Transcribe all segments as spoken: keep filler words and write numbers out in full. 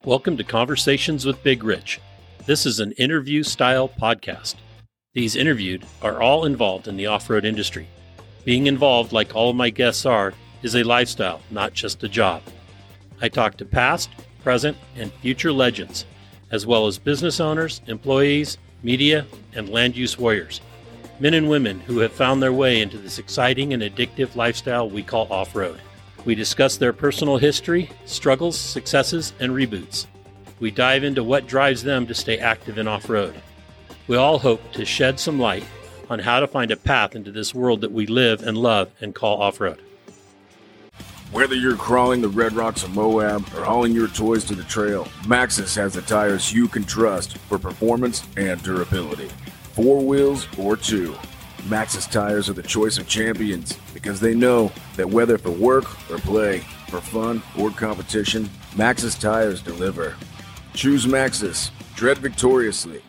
Welcome to Conversations with Big Rich. This is an interview-style podcast. These interviewed are all involved in the off-road industry. Being involved, like all of my guests are, is a lifestyle, not just a job. I talk to past, present, and future legends, as well as business owners, employees, media, and land use warriors, men and women who have found their way into this exciting and addictive lifestyle we call off-road. We discuss their personal history, struggles, successes, and reboots. We dive into what drives them to stay active in off-road. We all hope to shed some light on how to find a path into this world that we live and love and call off-road. Whether you're crawling the Red Rocks of Moab or hauling your toys to the trail, Maxxis has the tires you can trust for performance and durability. Four wheels or two, Maxxis tires are the choice of champions because they know that whether for work or play, for fun or competition, Maxxis tires deliver. Choose Maxxis. Tread victoriously.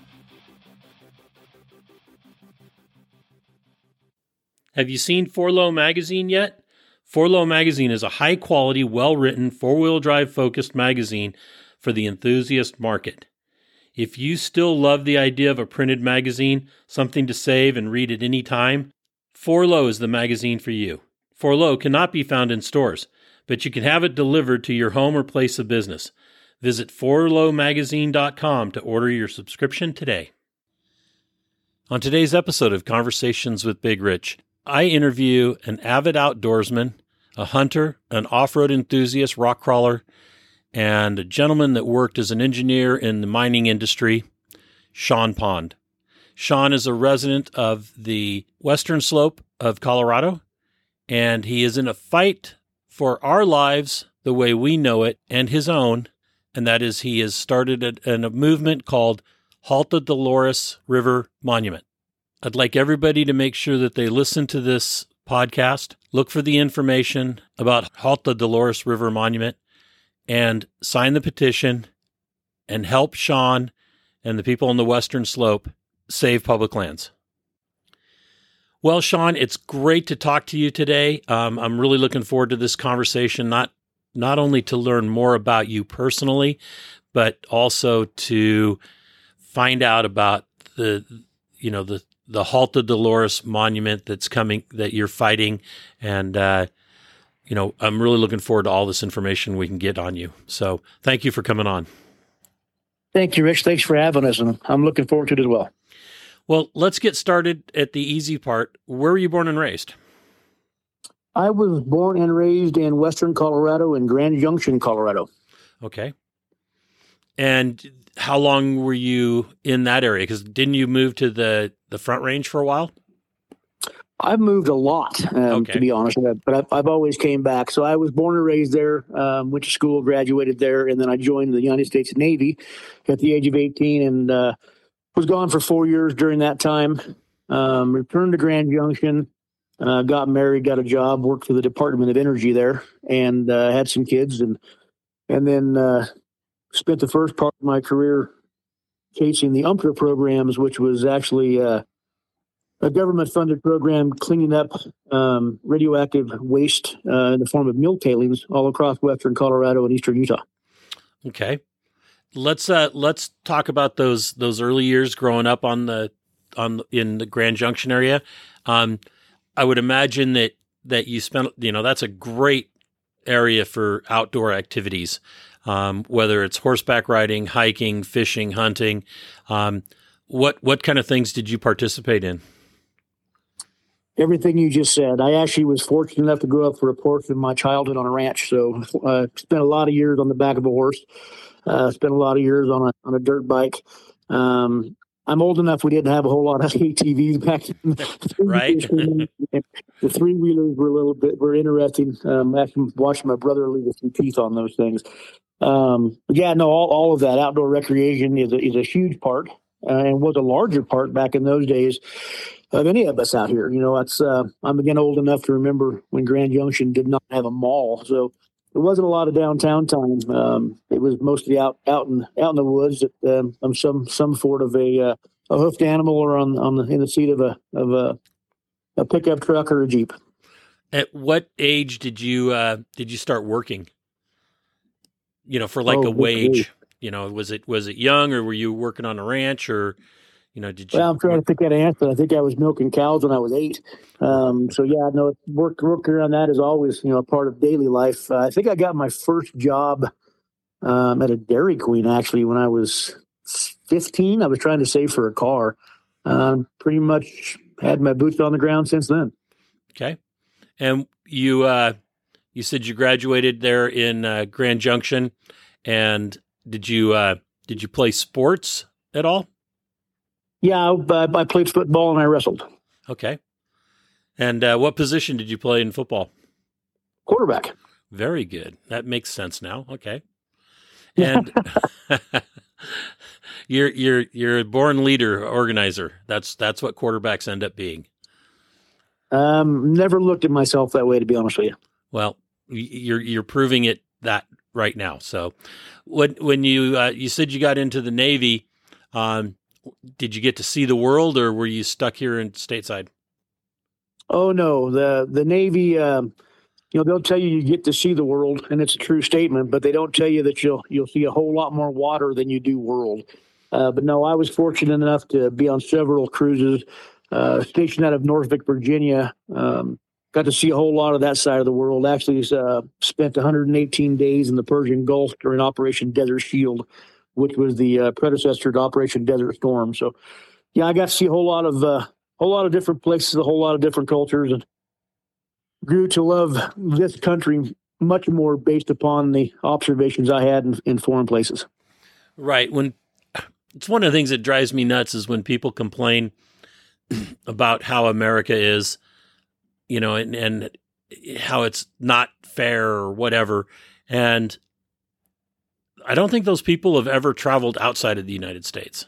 Have you seen four low Magazine yet? four low Magazine is a high-quality, well-written, four-wheel drive-focused magazine for the enthusiast market. If you still love the idea of a printed magazine, something to save and read at any time, four low is the magazine for you. four low cannot be found in stores, but you can have it delivered to your home or place of business. Visit four low magazine dot com to order your subscription today. On today's episode of Conversations with Big Rich, I interview an avid outdoorsman, a hunter, an off-road enthusiast, rock crawler, and a gentleman that worked as an engineer in the mining industry, Sean Pond. Sean is a resident of the western slope of Colorado, and he is in a fight for our lives the way we know it and his own, and that is he has started a, a movement called Halt the Dolores River Monument. I'd like everybody to make sure that they listen to this podcast, look for the information about Halt the Dolores River Monument, and sign the petition and help Sean and the people on the western slope save public lands. Well, Sean, it's great to talk to you today. Um, I'm really looking forward to this conversation, not not only to learn more about you personally, but also to find out about the, you know, the the Halt the Dolores Monument that's coming, that you're fighting, and uh, you know, I'm really looking forward to all this information we can get on you. So thank you for coming on. Thank you, Rich. Thanks for having us, and I'm looking forward to it as well. Well, let's get started at the easy part. Where were you born and raised? I was born and raised in western Colorado, in Grand Junction, Colorado. Okay. And how long were you in that area? Because didn't you move to the, the Front Range for a while? I've moved a lot, um, okay. to be honest, but I've, I've always came back. So I was born and raised there, um, went to school, graduated there, and then I joined the United States Navy at the age of eighteen and uh, was gone for four years during that time. Um, returned to Grand Junction, uh, got married, got a job, worked for the Department of Energy there, and uh, had some kids, and and then uh, spent the first part of my career chasing the UMPTER programs, which was actually uh, a government-funded program cleaning up um, radioactive waste uh, in the form of mill tailings all across western Colorado and eastern Utah. Okay, let's uh, let's talk about those those early years growing up on the on in the Grand Junction area. Um, I would imagine that that you spent, you know, that's a great area for outdoor activities, um, whether it's horseback riding, hiking, fishing, hunting. Um, what what kind of things did you participate in? Everything you just said. I actually was fortunate enough to grow up for a portion of my childhood on a ranch. So uh, spent a lot of years on the back of a horse. Uh, spent a lot of years on a on a dirt bike. Um, I'm old enough. We didn't have a whole lot of A T Vs back then. Right. The three wheelers were a little bit were interesting. Um, actually, watching my brother leave a few teeth on those things. Um, but yeah, no, all, all of that outdoor recreation is a, is a huge part, uh, and was a larger part back in those days of any of us out here. You know, it's uh, I'm again old enough to remember when Grand Junction did not have a mall, so there wasn't a lot of downtown time. Um, it was mostly out out in out in the woods at um, some some sort of a uh, a hoofed animal, or on on the, in the seat of a of a, a pickup truck or a Jeep. At what age did you uh, did you start working? You know, for like oh, a wage. You know, was it was it young, or were you working on a ranch, or you know, did you? Well, I'm trying to think that answer. I think I was milking cows when I was eight. Um, so yeah, no, work working around that is always, you know, a part of daily life. Uh, I think I got my first job um, at a Dairy Queen actually when I was fifteen. I was trying to save for a car. Um, pretty much had my boots on the ground since then. Okay, and you uh, you said you graduated there in uh, Grand Junction, and did you uh, did you play sports at all? Yeah, I, I played football and I wrestled. Okay. And uh, what position did you play in football? Quarterback. Very good. That makes sense now. Okay. And you're you're you're a born leader, organizer. That's that's what quarterbacks end up being. Um, never looked at myself that way, to be honest with you. Well, you're you're proving it that right now. So, when when you uh, you said you got into the Navy, um, did you get to see the world, or were you stuck here in stateside? Oh no, the the Navy. Um, you know, they'll tell you you get to see the world, and it's a true statement. But they don't tell you that you'll you'll see a whole lot more water than you do world. Uh, but no, I was fortunate enough to be on several cruises, uh, stationed out of Norfolk, Virginia. Um, got to see a whole lot of that side of the world. Actually, uh, spent one hundred eighteen days in the Persian Gulf during Operation Desert Shield, which was the uh, predecessor to Operation Desert Storm. So, yeah, I got to see a whole lot of uh, whole lot of different places, a whole lot of different cultures, and grew to love this country much more based upon the observations I had in, in foreign places. Right. When it's one of the things that drives me nuts is when people complain about how America is, you know, and, and how it's not fair or whatever. And I don't think those people have ever traveled outside of the United States.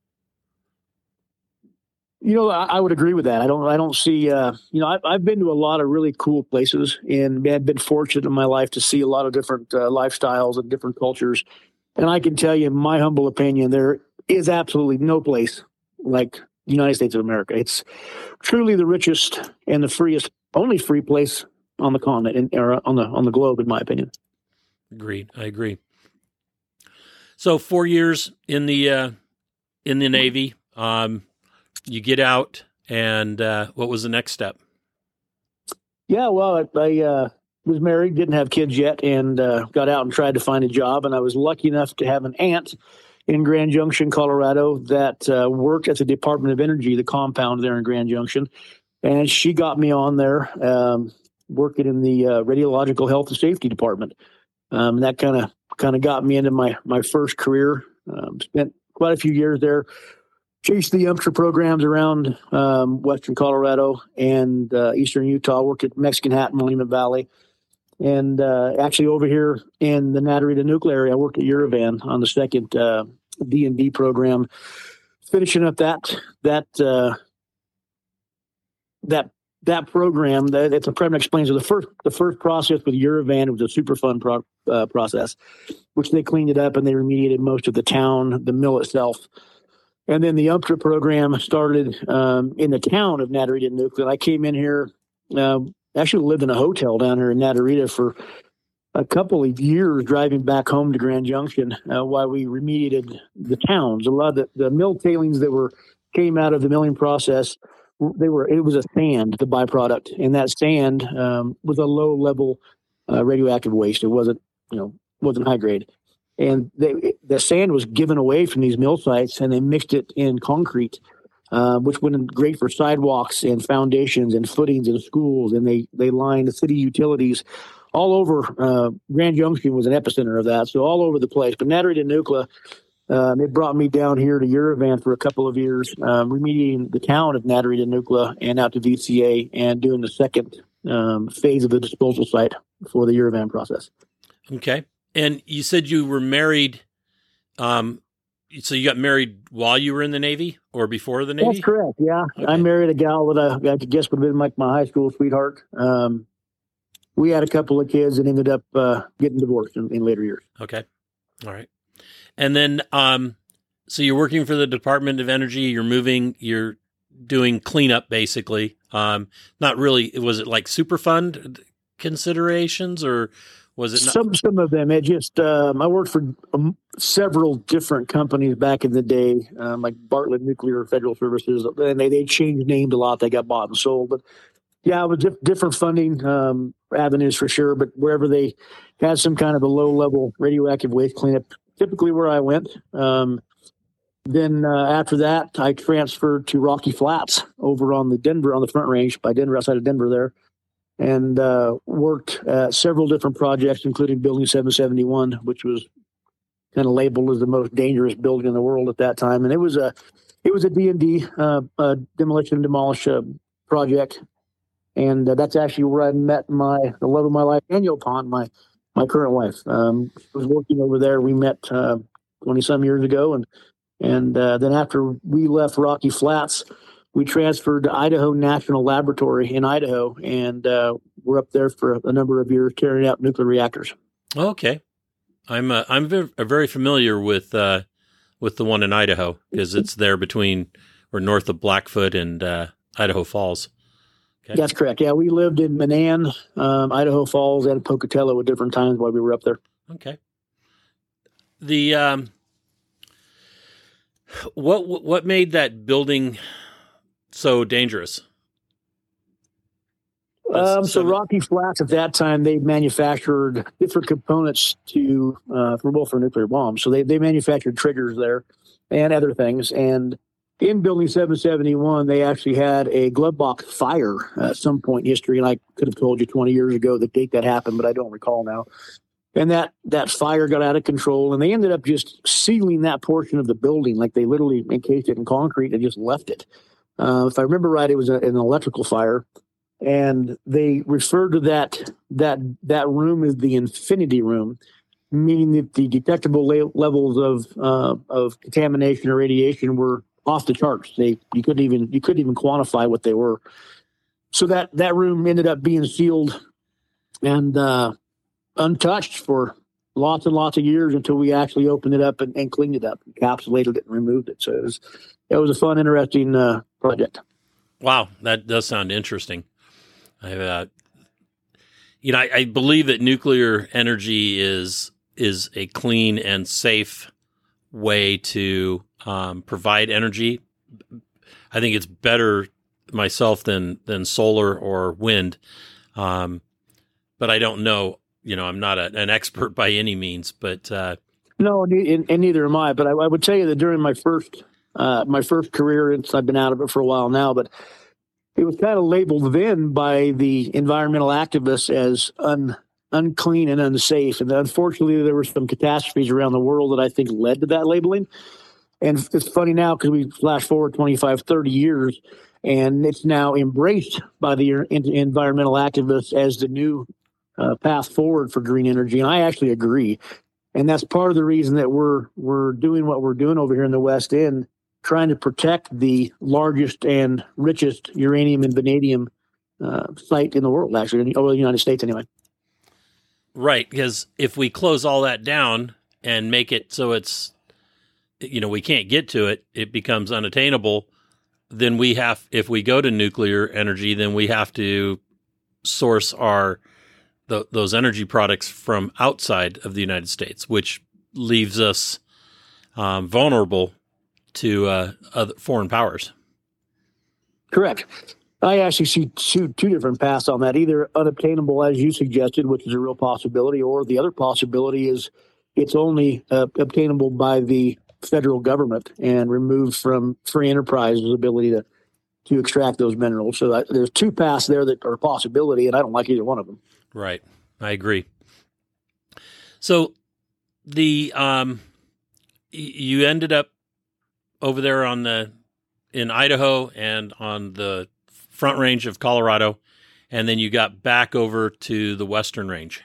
You know, I, I would agree with that. I don't, I don't see, uh, you know, I've, I've been to a lot of really cool places, and I've been fortunate in my life to see a lot of different uh, lifestyles and different cultures. And I can tell you, in my humble opinion, there is absolutely no place like the United States of America. It's truly the richest and the freest, only free place on the continent, in, or on the on the globe, in my opinion. Agreed. I agree. So four years in the uh, in the Navy, um, you get out, and uh, what was the next step? Yeah, well, I, I uh, was married, didn't have kids yet, and uh, got out and tried to find a job. And I was lucky enough to have an aunt in Grand Junction, Colorado, that uh, worked at the Department of Energy, the compound there in Grand Junction. And she got me on there, um, working in the uh, radiological health and safety department. Um, that kind of kind of got me into my my first career. Um, spent quite a few years there, chased the UMTRA programs around um, Western Colorado and uh, Eastern Utah. Worked at Mexican Hat, Monument Valley, and uh, actually over here in the Natarita nuclear area, I worked at Uravan on the second uh, D and D program, finishing up that that uh, that. That program, that it's a program that explains so the first the first process with Uravan was a Superfund pro, uh, process, which they cleaned it up and they remediated most of the town, the mill itself. And then the UMTRA program started um, in the town of Natarita Nuclear. I came in here, uh, actually lived in a hotel down here in Natarita for a couple of years, driving back home to Grand Junction uh, while we remediated the towns. A lot of the, the mill tailings that were came out of the milling process, they were it was a sand, the byproduct, and that sand um, was a low level uh, radioactive waste. It wasn't, you know, wasn't high grade, and they, the sand was given away from these mill sites, and they mixed it in concrete, uh, which went in great for sidewalks and foundations and footings in schools, and they they lined the city utilities all over. Uh, Grand Junction was an epicenter of that, so all over the place. But Natarita Nuclear. Um, it brought me down here to Uravan for a couple of years, um, remediating the town of Natarita Nuclear and out to V C A and doing the second um, phase of the disposal site for the Uravan process. Okay. And you said you were married. Um, so you got married while you were in the Navy or before the Navy? That's correct. Yeah. Okay. I married a gal that I, I guess would have been like my high school sweetheart. Um, we had a couple of kids and ended up uh, getting divorced in, in later years. Okay. All right. And then, um, so you're working for the Department of Energy, you're moving, you're doing cleanup basically. Um, not really, was it like Superfund considerations, or was it not? Some some of them. It just um, I worked for um, several different companies back in the day, um, like Bartlett Nuclear Federal Services, and they they changed names a lot. They got bought and sold, but yeah, it was diff- different funding um, avenues for sure. But wherever they had some kind of a low level radioactive waste cleanup, typically where I went. Um, then uh, after that, I transferred to Rocky Flats over on the Denver on the Front Range by Denver, outside of Denver there. And uh, worked at several different projects, including Building seven seventy-one, which was kind of labeled as the most dangerous building in the world at that time. And it was a, it was a D and D, uh, uh, demolition and demolish uh, project. And uh, that's actually where I met my the love of my life, Danielle Pond, my my current wife. Um, was working over there. We met uh, twenty some years ago, and and uh, then after we left Rocky Flats, we transferred to Idaho National Laboratory in Idaho, and uh, we're up there for a number of years carrying out nuclear reactors. Okay, I'm uh, I'm very, very familiar with uh, with the one in Idaho because it's there between or north of Blackfoot and uh, Idaho Falls. Okay. That's correct. Yeah, we lived in Manan, um, Idaho Falls, and Pocatello at different times while we were up there. Okay. The um, what what made that building so dangerous? Um, so Rocky Flats at that time, they manufactured different components to uh, for both for nuclear bombs. So they they manufactured triggers there and other things. And in Building seven seventy-one, they actually had a glove box fire at some point in history. And I could have told you twenty years ago the date that happened, but I don't recall now. And that, that fire got out of control, and they ended up just sealing that portion of the building. Like they literally encased it in concrete and just left it. Uh, if I remember right, it was a, an electrical fire. And they referred to that, that, that room as the infinity room, meaning that the detectable la- levels of, uh, of contamination or radiation were off the charts. They you couldn't even you couldn't even quantify what they were. So that that room ended up being sealed and uh, untouched for lots and lots of years until we actually opened it up and, and cleaned it up, encapsulated it, and removed it. So it was it was a fun, interesting uh, project. Wow, that does sound interesting. I, uh, you know, I, I believe that nuclear energy is is a clean and safe way to um, provide energy. I think it's better myself than than solar or wind, um, but I don't know. You know, I'm not a, an expert by any means. But uh, no, and, and neither am I. But I, I would tell you that during my first uh, my first career, and I've been out of it for a while now, but it was kind of labeled then by the environmental activists as un. unclean and unsafe. And unfortunately, there were some catastrophes around the world that I think led to that labeling. And it's funny now because we flash forward twenty-five, thirty years, and it's now embraced by the environmental activists as the new uh, path forward for green energy. And I actually agree. And that's part of the reason that we're we're doing what we're doing over here in the West End, trying to protect the largest and richest uranium and vanadium uh, site in the world, actually, or the United States anyway. Right, because if we close all that down and make it so it's, you know, we can't get to it, it becomes unattainable, then we have, if we go to nuclear energy, then we have to source our, the, those energy products from outside of the United States, which leaves us um, vulnerable to uh, other foreign powers. Correct. I actually see two, two different paths on that, either unobtainable, as you suggested, which is a real possibility, or the other possibility is it's only uh, obtainable by the federal government and removed from free enterprise's ability to, to extract those minerals. So that, there's two paths there that are a possibility, and I don't like either one of them. Right. I agree. So the um, you ended up over there on the in Idaho and on the Front Range of Colorado, and then you got back over to the Western Range.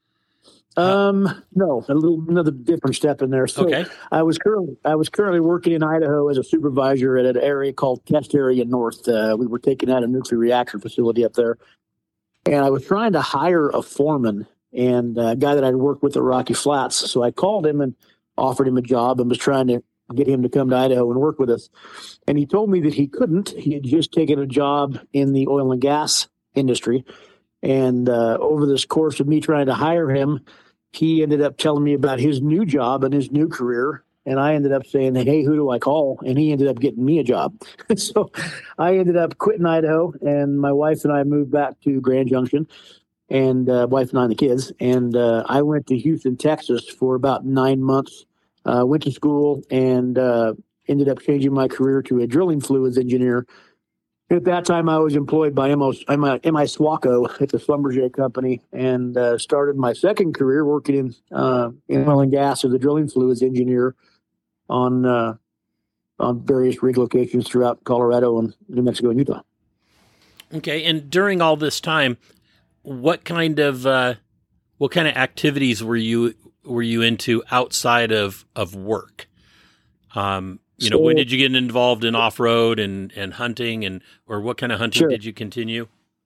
Um, no, a little another different step in there. So okay. I was currently I was currently working in Idaho as a supervisor at an area called Test Area North. Uh, we were taking out a nuclear reactor facility up there, and I was trying to hire a foreman and a guy that I'd worked with at Rocky Flats. So I called him and offered him a job and was trying to get him to come to Idaho and work with us. And he told me that he couldn't. He had just taken a job in the oil and gas industry. And uh, over this course of me trying to hire him, he ended up telling me about his new job and his new career. And I ended up saying, hey, who do I call? And he ended up getting me a job. So I ended up quitting Idaho, and my wife and I moved back to Grand Junction, and uh, wife and I and the kids. And uh, I went to Houston, Texas for about nine months, uh, went to school, and uh, ended up changing my career to a drilling fluids engineer. At that time, I was employed by M I Swaco at the Schlumberger Company, and uh, started my second career working in, uh, in oil and gas as a drilling fluids engineer on uh, on various rig locations throughout Colorado and New Mexico and Utah. Okay, and during all this time, what kind of uh, what kind of activities were you were you into outside of of work? Um, you know, so, when did you get involved in off-road and, and hunting, and or what kind of hunting sure. did you continue?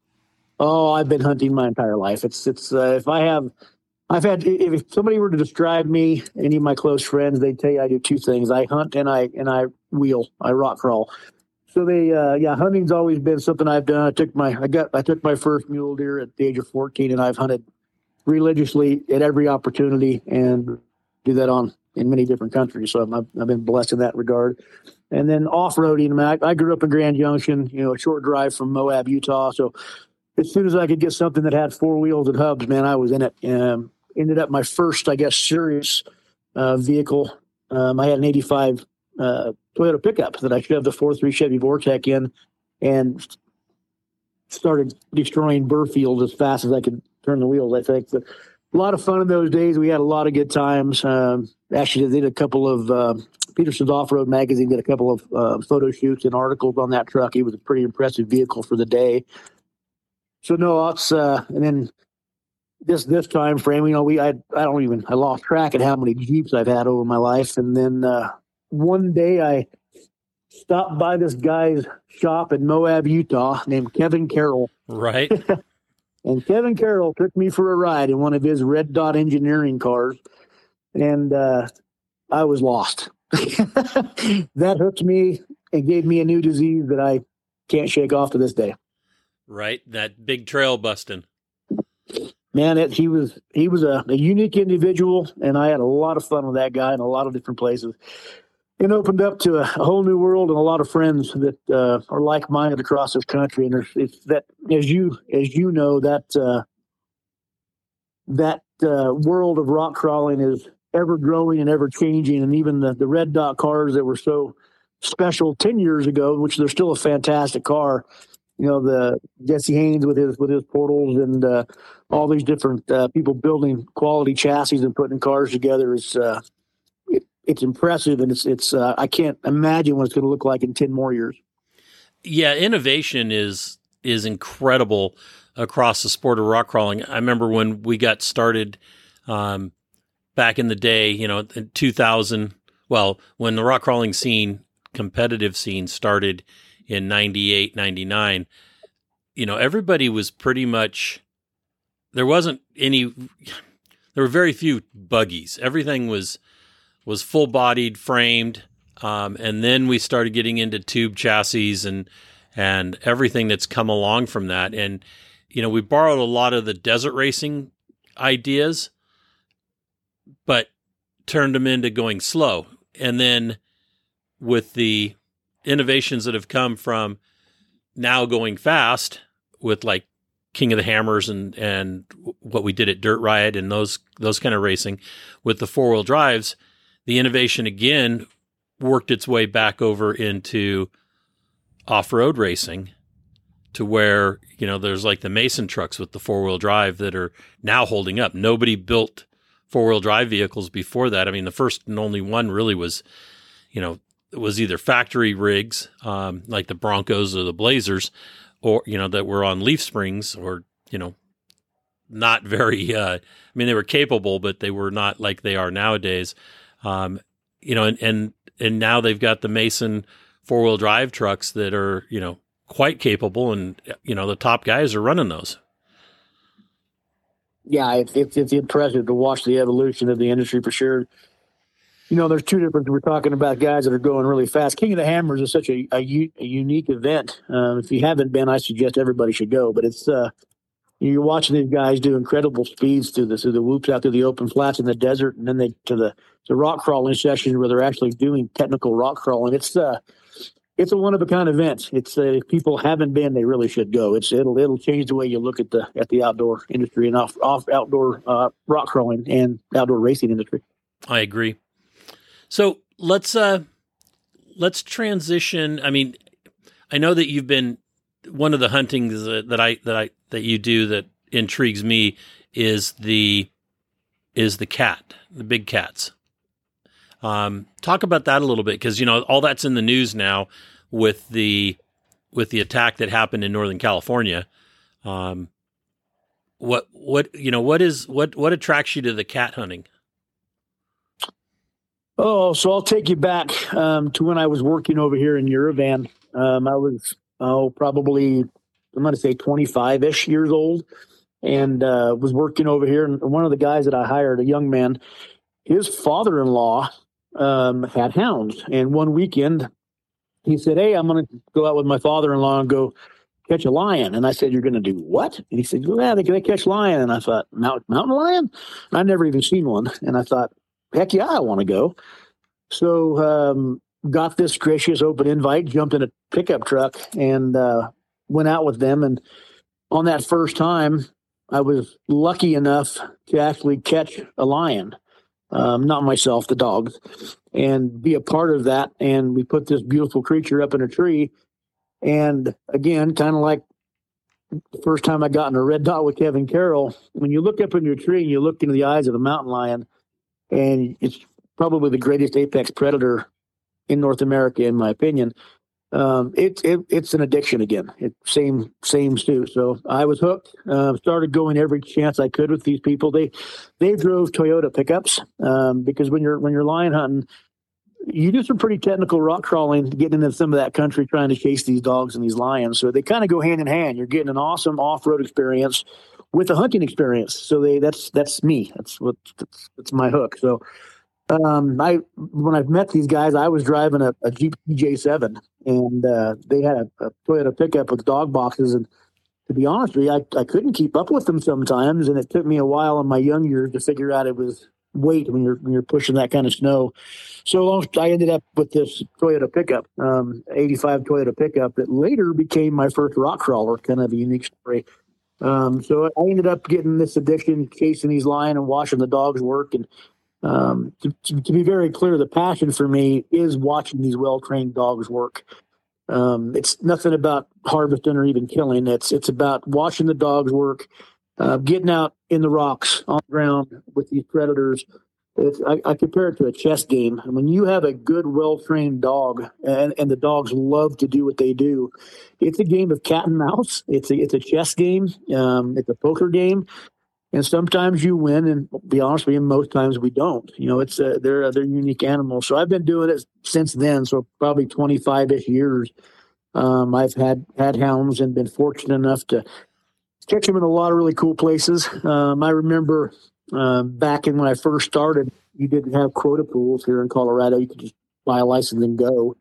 Oh, I've been hunting my entire life. It's it's uh, if I have, I've had if somebody were to describe me, any of my close friends, they'd tell you I do two things: I hunt and I and I wheel, I rock crawl. So they, uh, yeah, hunting's always been something I've done. I took my, I got, I took my first mule deer at the age of fourteen, and I've hunted religiously at every opportunity, and do that on in many different countries. So I've, I've been blessed in that regard. And then off-roading, I, I grew up in Grand Junction, you know, a short drive from Moab, Utah. So as soon as I could get something that had four wheels and hubs, man, I was in it. Um, ended up my first, I guess, serious uh, vehicle. Um, I had an eighty-five uh, Toyota pickup that I shoved a four three Chevy Vortec in, and started destroying Burfield as fast as I could turn the wheels, I think. But a lot of fun in those days. We had a lot of good times. Um, actually, they did a couple of uh, Peterson's Off-Road Magazine did a couple of uh, photo shoots and articles on that truck. It was a pretty impressive vehicle for the day. So no, it's uh, and then this this time frame, you know, we I I don't even I lost track of how many Jeeps I've had over my life. And then uh, one day I stopped by this guy's shop in Moab, Utah, named Kevin Carroll. Right. And Kevin Carroll took me for a ride in one of his Red Dot engineering cars, and uh, I was lost. That hooked me and gave me a new disease that I can't shake off to this day. Right, that big trail busting. Man, it, he was he was a, a unique individual, and I had a lot of fun with that guy in a lot of different places. It opened up to a, a whole new world and a lot of friends that uh, are like-minded across this country. And there's, it's that, as you as you know, that uh, that uh, world of rock crawling is ever growing and ever changing. And even the, the Red Dot cars that were so special ten years ago, which they're still a fantastic car. You know, the Jesse Haynes with his with his portals and uh, all these different uh, people building quality chassis and putting cars together is. Uh, It's impressive, and it's it's. Uh, I can't imagine what it's going to look like in ten more years. Yeah, innovation is is incredible across the sport of rock crawling. I remember when we got started um, back in the day, you know, in two thousand. Well, when the rock crawling scene, competitive scene, started in ninety-eight, ninety-nine, you know, everybody was pretty much. There wasn't any. There were very few buggies. Everything was. was full-bodied, framed, um, and then we started getting into tube chassis and and everything that's come along from that. And, you know, we borrowed a lot of the desert racing ideas, but turned them into going slow. And then with the innovations that have come from now going fast with like King of the Hammers and, and what we did at Dirt Riot and those those kind of racing with the four-wheel drives, the innovation again worked its way back over into off-road racing to where, you know, there's like the Mason trucks with the four-wheel drive that are now holding up. Nobody built four-wheel drive vehicles before that. I mean, the first and only one really was, you know, it was either factory rigs, um, like the Broncos or the Blazers, or, you know, that were on leaf springs or, you know, not very, uh, I mean, they were capable, but they were not like they are nowadays. Um, you know, and, and, and now they've got the Mason four-wheel drive trucks that are, you know, quite capable, and, you know, the top guys are running those. Yeah, it's, it's, it's impressive to watch the evolution of the industry for sure. You know, there's two different, we're talking about guys that are going really fast. King of the Hammers is such a, a, a unique event. Um, if you haven't been, I suggest everybody should go, but it's, uh, You're watching these guys do incredible speeds through the through the whoops out through the open flats in the desert, and then they to the the rock crawling sessions where they're actually doing technical rock crawling. It's uh it's a one of a kind event. It's uh, if people haven't been, they really should go. It's it'll it'll change the way you look at the at the outdoor industry and off off outdoor uh, rock crawling and outdoor racing industry. I agree. So let's uh let's transition. I mean, I know that you've been one of the huntings that, that I that I that you do that intrigues me is the is the cat, the big cats. Um, talk about that a little bit, because you know all that's in the news now with the with the attack that happened in Northern California. Um, what what you know what is what what attracts you to the cat hunting? Oh, so I'll take you back um, to when I was working over here in Yerevan. Um, I was oh probably I'm going to say twenty-five-ish years old, and uh, was working over here. And one of the guys that I hired, a young man, his father-in-law um, had hounds. And one weekend, he said, "Hey, I'm going to go out with my father-in-law and go catch a lion." And I said, "You're going to do what?" And he said, "Yeah, they, they catch lion." And I thought, Mount, mountain lion? And I'd never even seen one. And I thought, heck yeah, I want to go. So um, got this gracious open invite, jumped in a pickup truck, and uh, went out with them. And on that first time, I was lucky enough to actually catch a lion. Um, not myself, the dogs, and be a part of that. And we put this beautiful creature up in a tree. And again, kind of like the first time I got in a red dot with Kevin Carroll, when you look up in your tree and you look into the eyes of a mountain lion, and it's probably the greatest apex predator in North America, in my opinion. Um, it, it, it's an addiction again. It, same, same suit. So I was hooked. Uh, started going every chance I could with these people. They, they drove Toyota pickups um, because when you're when you're lion hunting, you do some pretty technical rock crawling, getting into some of that country, trying to chase these dogs and these lions. So they kind of go hand in hand. You're getting an awesome off-road experience with a hunting experience. So they that's that's me. That's what that's, that's my hook. So. Um, I when I've met these guys, I was driving a, a Jeep J seven, and uh, they had a, a Toyota pickup with dog boxes. And to be honest with you, I, I couldn't keep up with them sometimes, and it took me a while in my young years to figure out it was weight when you're when you're pushing that kind of snow. So I ended up with this Toyota pickup, um, eighty-five Toyota pickup that later became my first rock crawler. Kind of a unique story. Um, so I ended up getting this addiction, chasing these lions and watching the dogs work. And Um, to, to, to be very clear, the passion for me is watching these well-trained dogs work. Um, it's nothing about harvesting or even killing. It's it's about watching the dogs work, uh, getting out in the rocks on the ground with these predators. It's, I, I compare it to a chess game. And when you have a good, well-trained dog, and, and the dogs love to do what they do, it's a game of cat and mouse. It's a it's a chess game. Um, it's a poker game. And sometimes you win, and to be honest with you, most times we don't. You know, it's uh, they're they're unique animals. So I've been doing it since then, so probably twenty-five-ish years. Um, I've had had hounds and been fortunate enough to catch them in a lot of really cool places. Um, I remember uh, back in when I first started, you didn't have quota pools here in Colorado. You could just buy a license and go.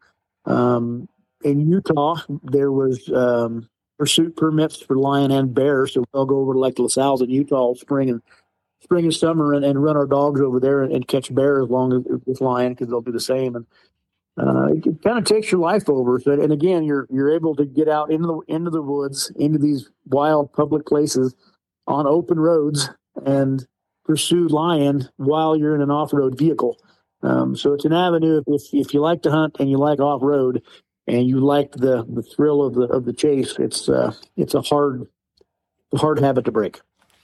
Um, in Utah, there was um, pursuit permits for lion and bear, so we'll go over to like LaSalle's in Utah spring and spring and summer and, and run our dogs over there and, and catch bear as long as with lion, because they'll do the same. And uh, it, it kind of takes your life over. So, and again, you're you're able to get out into the into the woods, into these wild public places on open roads and pursue lion while you're in an off-road vehicle. Um, so it's an avenue if if you like to hunt and you like off-road, and you like the, the thrill of the of the chase. It's uh, it's a hard hard habit to break.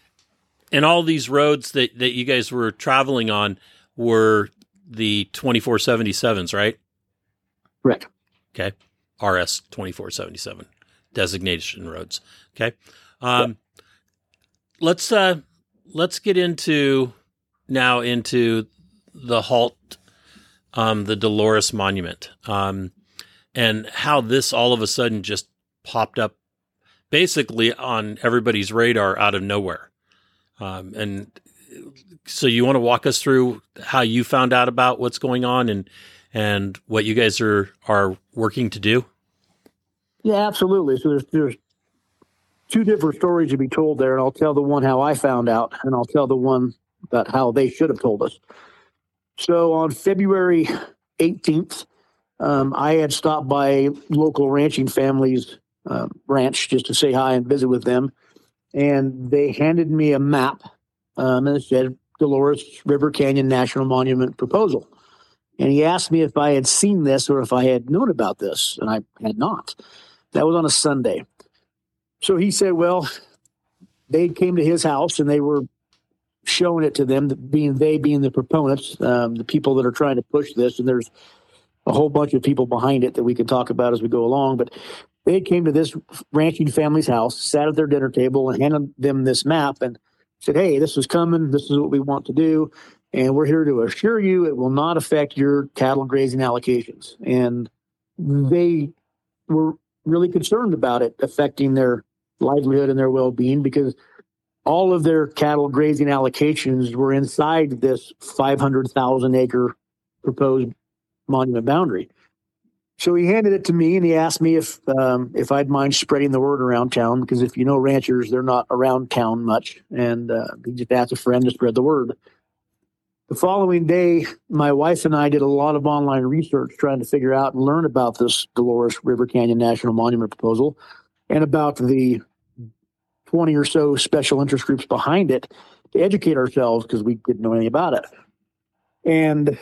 And all these roads that, that you guys were traveling on were the twenty-four seventy-sevens, right? Correct. Okay. R S twenty-four seventy-seven designation roads. Okay. Um, yeah. Let's uh, let's get into now into the halt, um, the Dolores Monument. Um, and how this all of a sudden just popped up basically on everybody's radar out of nowhere. Um, and so you want to walk us through how you found out about what's going on and and what you guys are, are working to do? Yeah, absolutely. So there's, there's two different stories to be told there, and I'll tell the one how I found out, and I'll tell the one about how they should have told us. So on February eighteenth, um, I had stopped by local ranching family's uh, ranch just to say hi and visit with them, and they handed me a map, um, and it said Dolores River Canyon National Monument proposal. And he asked me if I had seen this or if I had known about this, and I had not. That was on a Sunday. So he said, well, they came to his house and they were showing it to them, being they being the proponents, um, the people that are trying to push this. And there's a whole bunch of people behind it that we can talk about as we go along. But they came to this ranching family's house, sat at their dinner table and handed them this map and said, hey, this is coming. This is what we want to do. And we're here to assure you it will not affect your cattle grazing allocations. And they were really concerned about it affecting their livelihood and their well-being because all of their cattle grazing allocations were inside this five hundred thousand acre proposed monument boundary. So he handed it to me and he asked me if um, if I'd mind spreading the word around town, because if you know ranchers, they're not around town much. And uh, he just asked a friend to spread the word. The following day, my wife and I did a lot of online research trying to figure out and learn about this Dolores River Canyon National Monument proposal and about the twenty or so special interest groups behind it to educate ourselves because we didn't know anything about it. And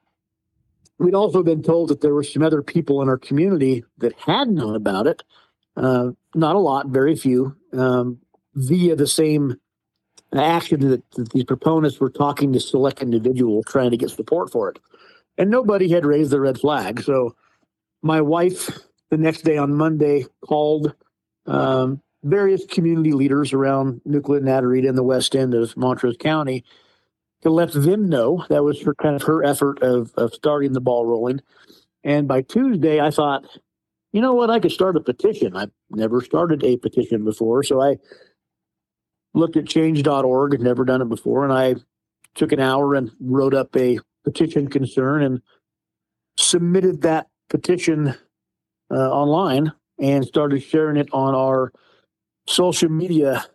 we'd also been told that there were some other people in our community that had known about it, uh, not a lot, very few, um, via the same action that, that these proponents were talking to select individuals trying to get support for it. And nobody had raised the red flag. So my wife, the next day on Monday, called um, various community leaders around Nuclear and Natarita in the west end of Montrose County to let them know. That was her kind of her effort of, of starting the ball rolling. And by Tuesday, I thought, you know what, I could start a petition. I've never started a petition before. So I looked at change dot org, had never done it before, and I took an hour and wrote up a petition concern and submitted that petition uh, online and started sharing it on our social media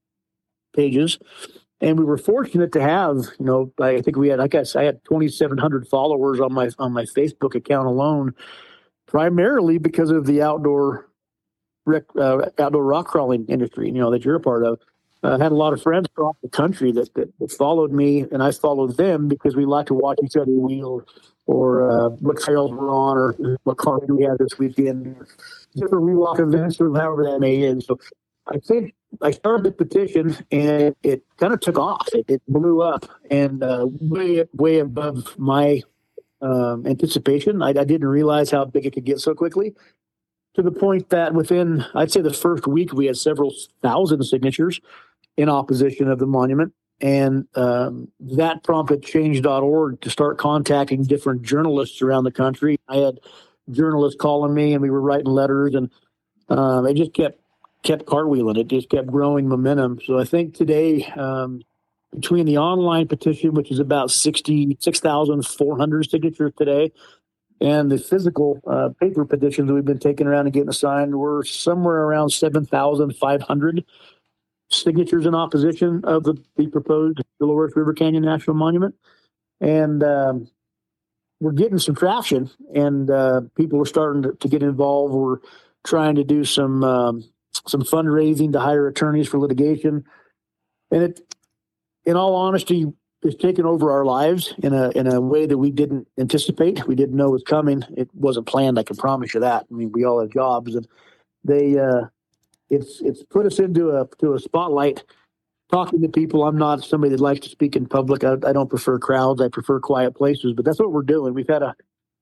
pages. And we were fortunate to have, you know, I think we had, I guess I had twenty-seven hundred followers on my on my Facebook account alone, primarily because of the outdoor rec, uh, outdoor rock crawling industry, you know, that you're a part of. I uh, had a lot of friends across the country that, that, that followed me, and I followed them because we like to watch each other wheel, or uh, what trails we're on, or what car do we have this weekend, different rewalk events, or however that may end. So I think I started the petition, and it, it kind of took off. It, it blew up, and uh, way way above my um, anticipation. I, I didn't realize how big it could get so quickly, to the point that within, I'd say the first week, we had several thousand signatures in opposition of the monument. And um, that prompted change dot org to start contacting different journalists around the country. I had journalists calling me, and we were writing letters, and um, it just kept kept cartwheeling. It just kept growing momentum. So I think today, um, between the online petition, which is about sixty-six thousand four hundred signatures today, and the physical uh, paper petitions that we've been taking around and getting assigned, we're somewhere around seven thousand five hundred signatures in opposition of the, the proposed Dolores River Canyon National Monument. And um, we're getting some traction, and uh, people are starting to, to get involved. We're trying to do some um, some fundraising to hire attorneys for litigation. And it, in all honesty, it's taken over our lives in a in a way that we didn't anticipate. We didn't know it was coming. It wasn't planned, I can promise you that. I mean, we all have jobs, and they uh, it's it's put us into a to a spotlight, talking to people. I'm not somebody that likes to speak in public. I, I don't prefer crowds. I prefer quiet places. But that's what we're doing. We've had a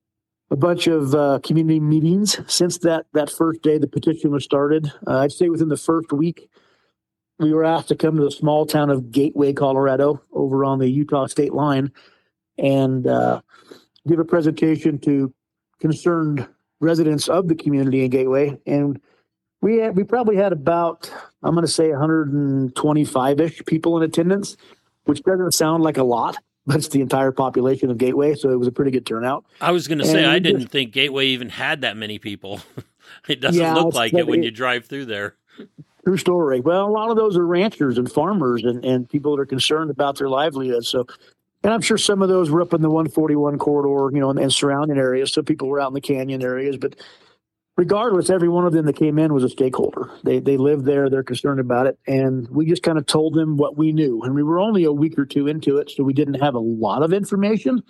a bunch of uh, community meetings since that that first day the petition was started. Uh, I'd say within the first week, we were asked to come to the small town of Gateway, Colorado, over on the Utah state line, and uh, give a presentation to concerned residents of the community in Gateway. And we had, we probably had about, I'm going to say one hundred twenty-five-ish people in attendance, which doesn't sound like a lot, but it's the entire population of Gateway, so it was a pretty good turnout. I was going to say, I didn't think Gateway even had that many people. It doesn't yeah, look like it when it, you drive through there. True story. Well, a lot of those are ranchers and farmers and, and people that are concerned about their livelihood. So, and I'm sure some of those were up in the one forty-one corridor, you know, and, and surrounding areas. So people were out in the canyon areas. But regardless, every one of them that came in was a stakeholder. They they live there. They're concerned about it. And we just kind of told them what we knew. And we were only a week or two into it, so we didn't have a lot of information.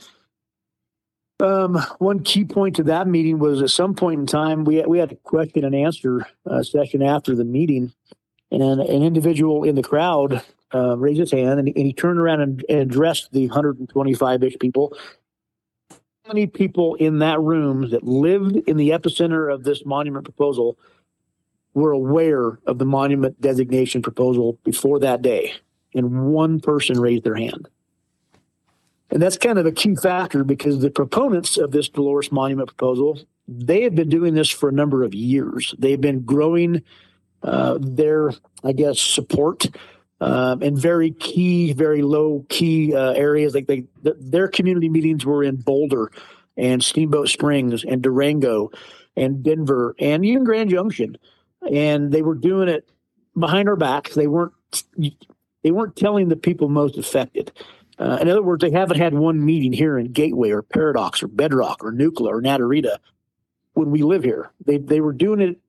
Um, one key point to that meeting was at some point in time, we, we had a question and answer uh, session after the meeting. And an individual in the crowd uh, raised his hand, and, and he turned around and, and addressed the one hundred twenty-five-ish people. How many people in that room that lived in the epicenter of this monument proposal were aware of the monument designation proposal before that day? And one person raised their hand. And that's kind of a key factor because the proponents of this Dolores Monument proposal, they have been doing this for a number of years. They've been growing Uh, their, I guess, support um, in very key, very low key uh, areas. Like they, th- their community meetings were in Boulder and Steamboat Springs and Durango and Denver and even Grand Junction, and they were doing it behind our backs. They weren't, they weren't telling the people most affected. Uh, in other words, they haven't had one meeting here in Gateway or Paradox or Bedrock or Nuclear or Natarita when we live here. They they were doing it,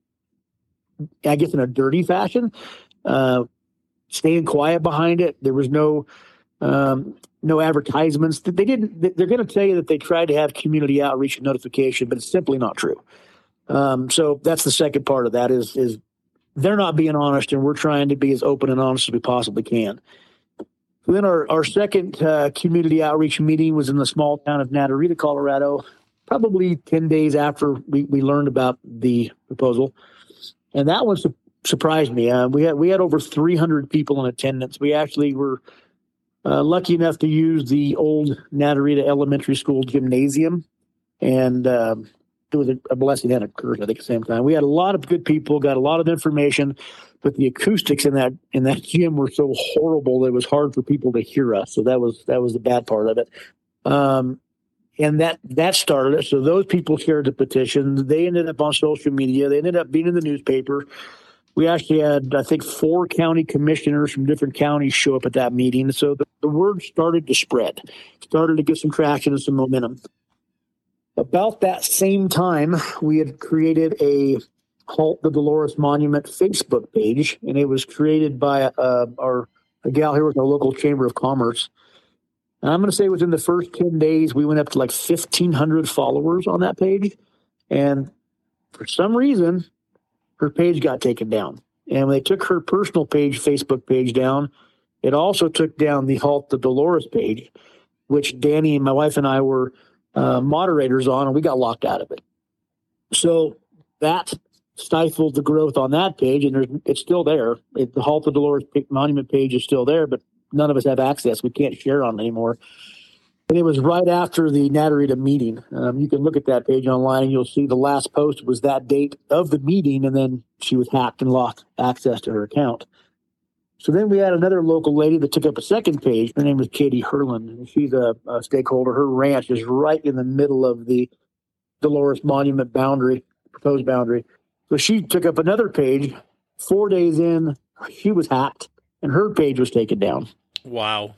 I guess, in a dirty fashion, uh, staying quiet behind it. There was no um, no advertisements. They didn't. They're going to tell you that they tried to have community outreach and notification, but it's simply not true. Um, so that's the second part of that is is they're not being honest, and we're trying to be as open and honest as we possibly can. So then our our second uh, community outreach meeting was in the small town of Natarita, Colorado, probably ten days after we, we learned about the proposal. And that one su- surprised me. Uh, we had we had over three hundred people in attendance. We actually were uh, lucky enough to use the old Natarita Elementary School gymnasium, and um, it was a, a blessing and a curse, I think, at the same time. We had a lot of good people, got a lot of information, but the acoustics in that in that gym were so horrible that it was hard for people to hear us. So that was that was the bad part of it. Um, And that, that started it. So those people shared the petition. They ended up on social media. They ended up being in the newspaper. We actually had, I think, four county commissioners from different counties show up at that meeting. So the, the word started to spread, started to get some traction and some momentum. About that same time, we had created a Halt the Dolores Monument Facebook page, and it was created by uh, our a gal here with our local Chamber of Commerce. And I'm going to say within the first ten days, we went up to like fifteen hundred followers on that page. And for some reason, her page got taken down. And when they took her personal page, Facebook page down, it also took down the Halt the Dolores page, which Danny and my wife and I were uh, moderators on, and we got locked out of it. So that stifled the growth on that page, and there's, it's still there. It, the Halt the Dolores Monument page is still there, but none of us have access. We can't share on it anymore. And it was right after the Natarita meeting. Um, you can look at that page online, and you'll see the last post was that date of the meeting, and then she was hacked and lost access to her account. So then we had another local lady that took up a second page. Her name was Katie Herland. She's a, a stakeholder. Her ranch is right in the middle of the Dolores Monument boundary, proposed boundary. So she took up another page. Four days in, she was hacked, and her page was taken down. Wow.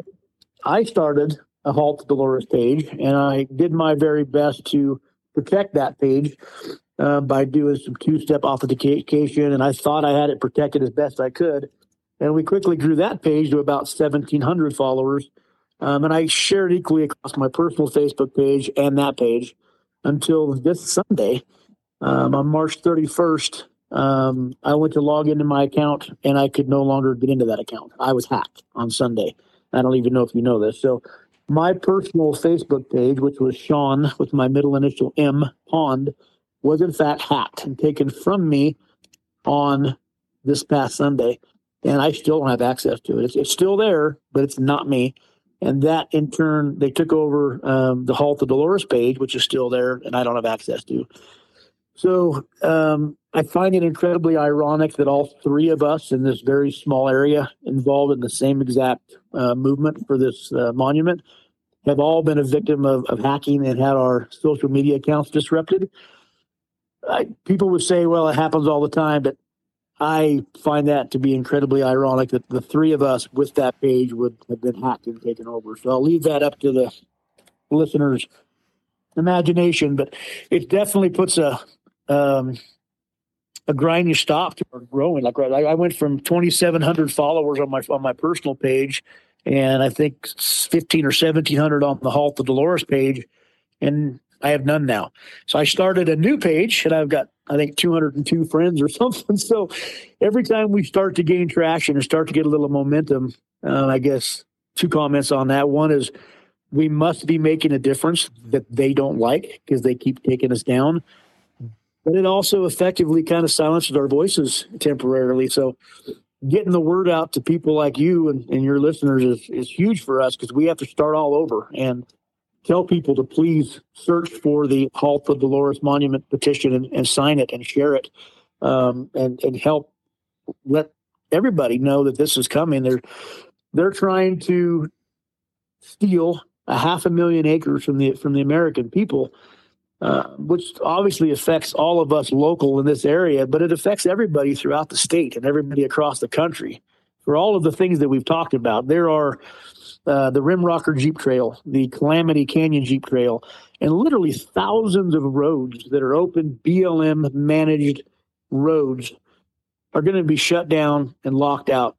I started a Halt Dolores page, and I did my very best to protect that page uh, by doing some two-step authentication, and I thought I had it protected as best I could. And we quickly grew that page to about seventeen hundred followers, um, and I shared equally across my personal Facebook page and that page until this Sunday, um, on March thirty-first. Um, I went to log into my account, and I could no longer get into that account. I was hacked on Sunday. I don't even know if you know this. So my personal Facebook page, which was Sean with my middle initial M, Pond, was in fact hacked and taken from me on this past Sunday. And I still don't have access to it. It's, it's still there, but it's not me. And that, in turn, they took over um, the Halt the Dolores page, which is still there, and I don't have access to. So um, I find it incredibly ironic that all three of us in this very small area involved in the same exact uh, movement for this uh, monument have all been a victim of, of hacking and had our social media accounts disrupted. I, people would say, well, it happens all the time, but I find that to be incredibly ironic that the three of us with that page would have been hacked and taken over. So I'll leave that up to the listeners' imagination, but it definitely puts a um, a grinding stop to our growing. Like I went from twenty-seven hundred followers on my on my personal page, and I think fifteen or seventeen hundred on the Halt the Dolores page, and I have none now. So I started a new page, and I've got, I think, two hundred two friends or something. So every time we start to gain traction and start to get a little momentum, uh, I guess two comments on that. One is we must be making a difference that they don't like because they keep taking us down. But it also effectively kind of silences our voices temporarily. So getting the word out to people like you and, and your listeners is, is huge for us because we have to start all over and tell people to please search for the Halt the Dolores Monument petition and, and sign it and share it, um, and and help let everybody know that this is coming. They're they're trying to steal a half a million acres from the from the American people, uh, which obviously affects all of us local in this area, but it affects everybody throughout the state and everybody across the country. For all of the things that we've talked about, there are Uh, the Rimrocker Jeep Trail, the Calamity Canyon Jeep Trail, and literally thousands of roads that are open, B L M managed roads are going to be shut down and locked out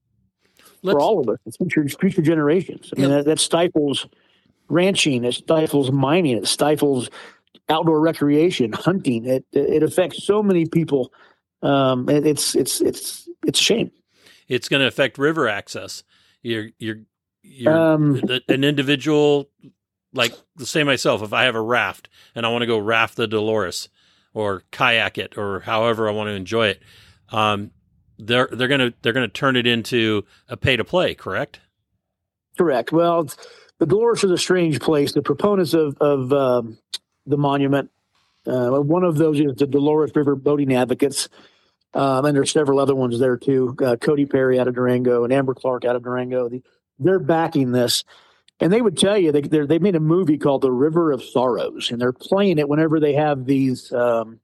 Let's, for all of us, future, future generations. I mean, yeah. that, that stifles ranching, it stifles mining, it stifles outdoor recreation, hunting. It it affects so many people. Um, it, it's it's it's it's a shame. It's going to affect river access. You're you're You're um, an individual, like say myself, if I have a raft and I want to go raft the Dolores or kayak it or however I want to enjoy it, um, they're they're gonna they're gonna turn it into a pay to play, correct? Correct. Well, the Dolores is a strange place. The proponents of of um, the monument, uh, one of those is the Dolores River Boating Advocates. Um, and there's several other ones there too. Uh, Cody Perry out of Durango and Amber Clark out of Durango. The, they're backing this, and they would tell you they they made a movie called The River of Sorrows, and they're playing it whenever they have these um,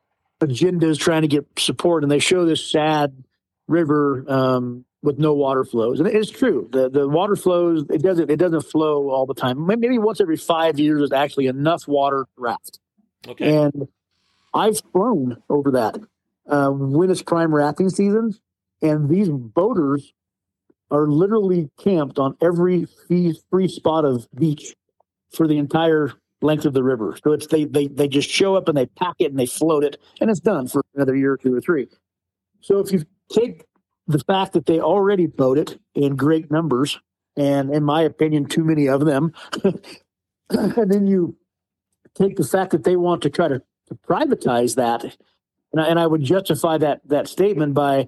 agendas trying to get support, and they show this sad river um, with no water flows, and it's true. the The water flows. It doesn't it doesn't flow all the time. Maybe once every five years, there's actually enough water to raft. Okay, and I've flown over that uh, when it's prime rafting season, and these boaters are literally camped on every free, free spot of beach for the entire length of the river. So it's they they they just show up and they pack it and they float it, and it's done for another year or two or three. So if you take the fact that they already boat it in great numbers, and in my opinion, too many of them, and then you take the fact that they want to try to, to privatize that, and I, and I would justify that that statement by,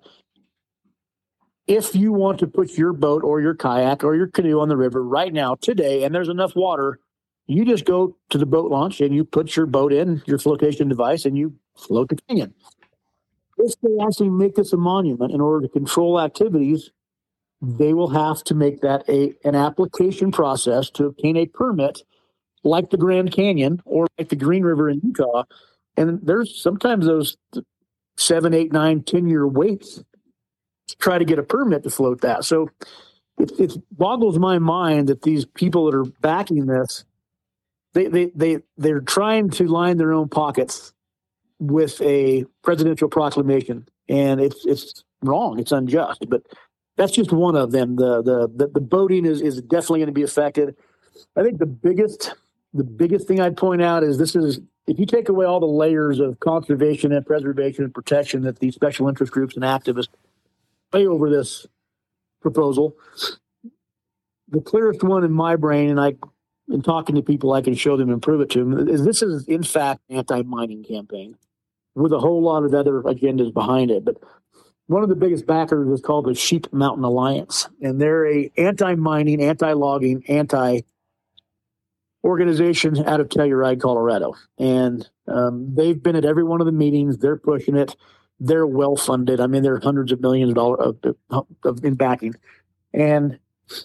if you want to put your boat or your kayak or your canoe on the river right now, today, and there's enough water, you just go to the boat launch and you put your boat in your flotation device and you float the canyon. If they actually make this a monument in order to control activities, they will have to make that a an application process to obtain a permit like the Grand Canyon or like the Green River in Utah. And there's sometimes those seven, eight, nine, ten year waits to try to get a permit to float that. So it, it boggles my mind that these people that are backing this, they, they, they, they're trying to line their own pockets with a presidential proclamation. And it's, it's wrong. It's unjust, but that's just one of them. The, the, the, the boating is, is definitely going to be affected. I think the biggest, the biggest thing I'd point out is this is, if you take away all the layers of conservation and preservation and protection that these special interest groups and activists play over this proposal, the clearest one in my brain, and I, in talking to people, I can show them and prove it to them, is this is in fact an anti-mining campaign with a whole lot of other agendas behind it. But one of the biggest backers is called the Sheep Mountain Alliance, and they're a anti-mining, anti-logging, anti-organization out of Telluride, Colorado. And um, they've been at every one of the meetings. They're pushing it. They're well funded. I mean, they're hundreds of millions of dollars of, of, of in backing. And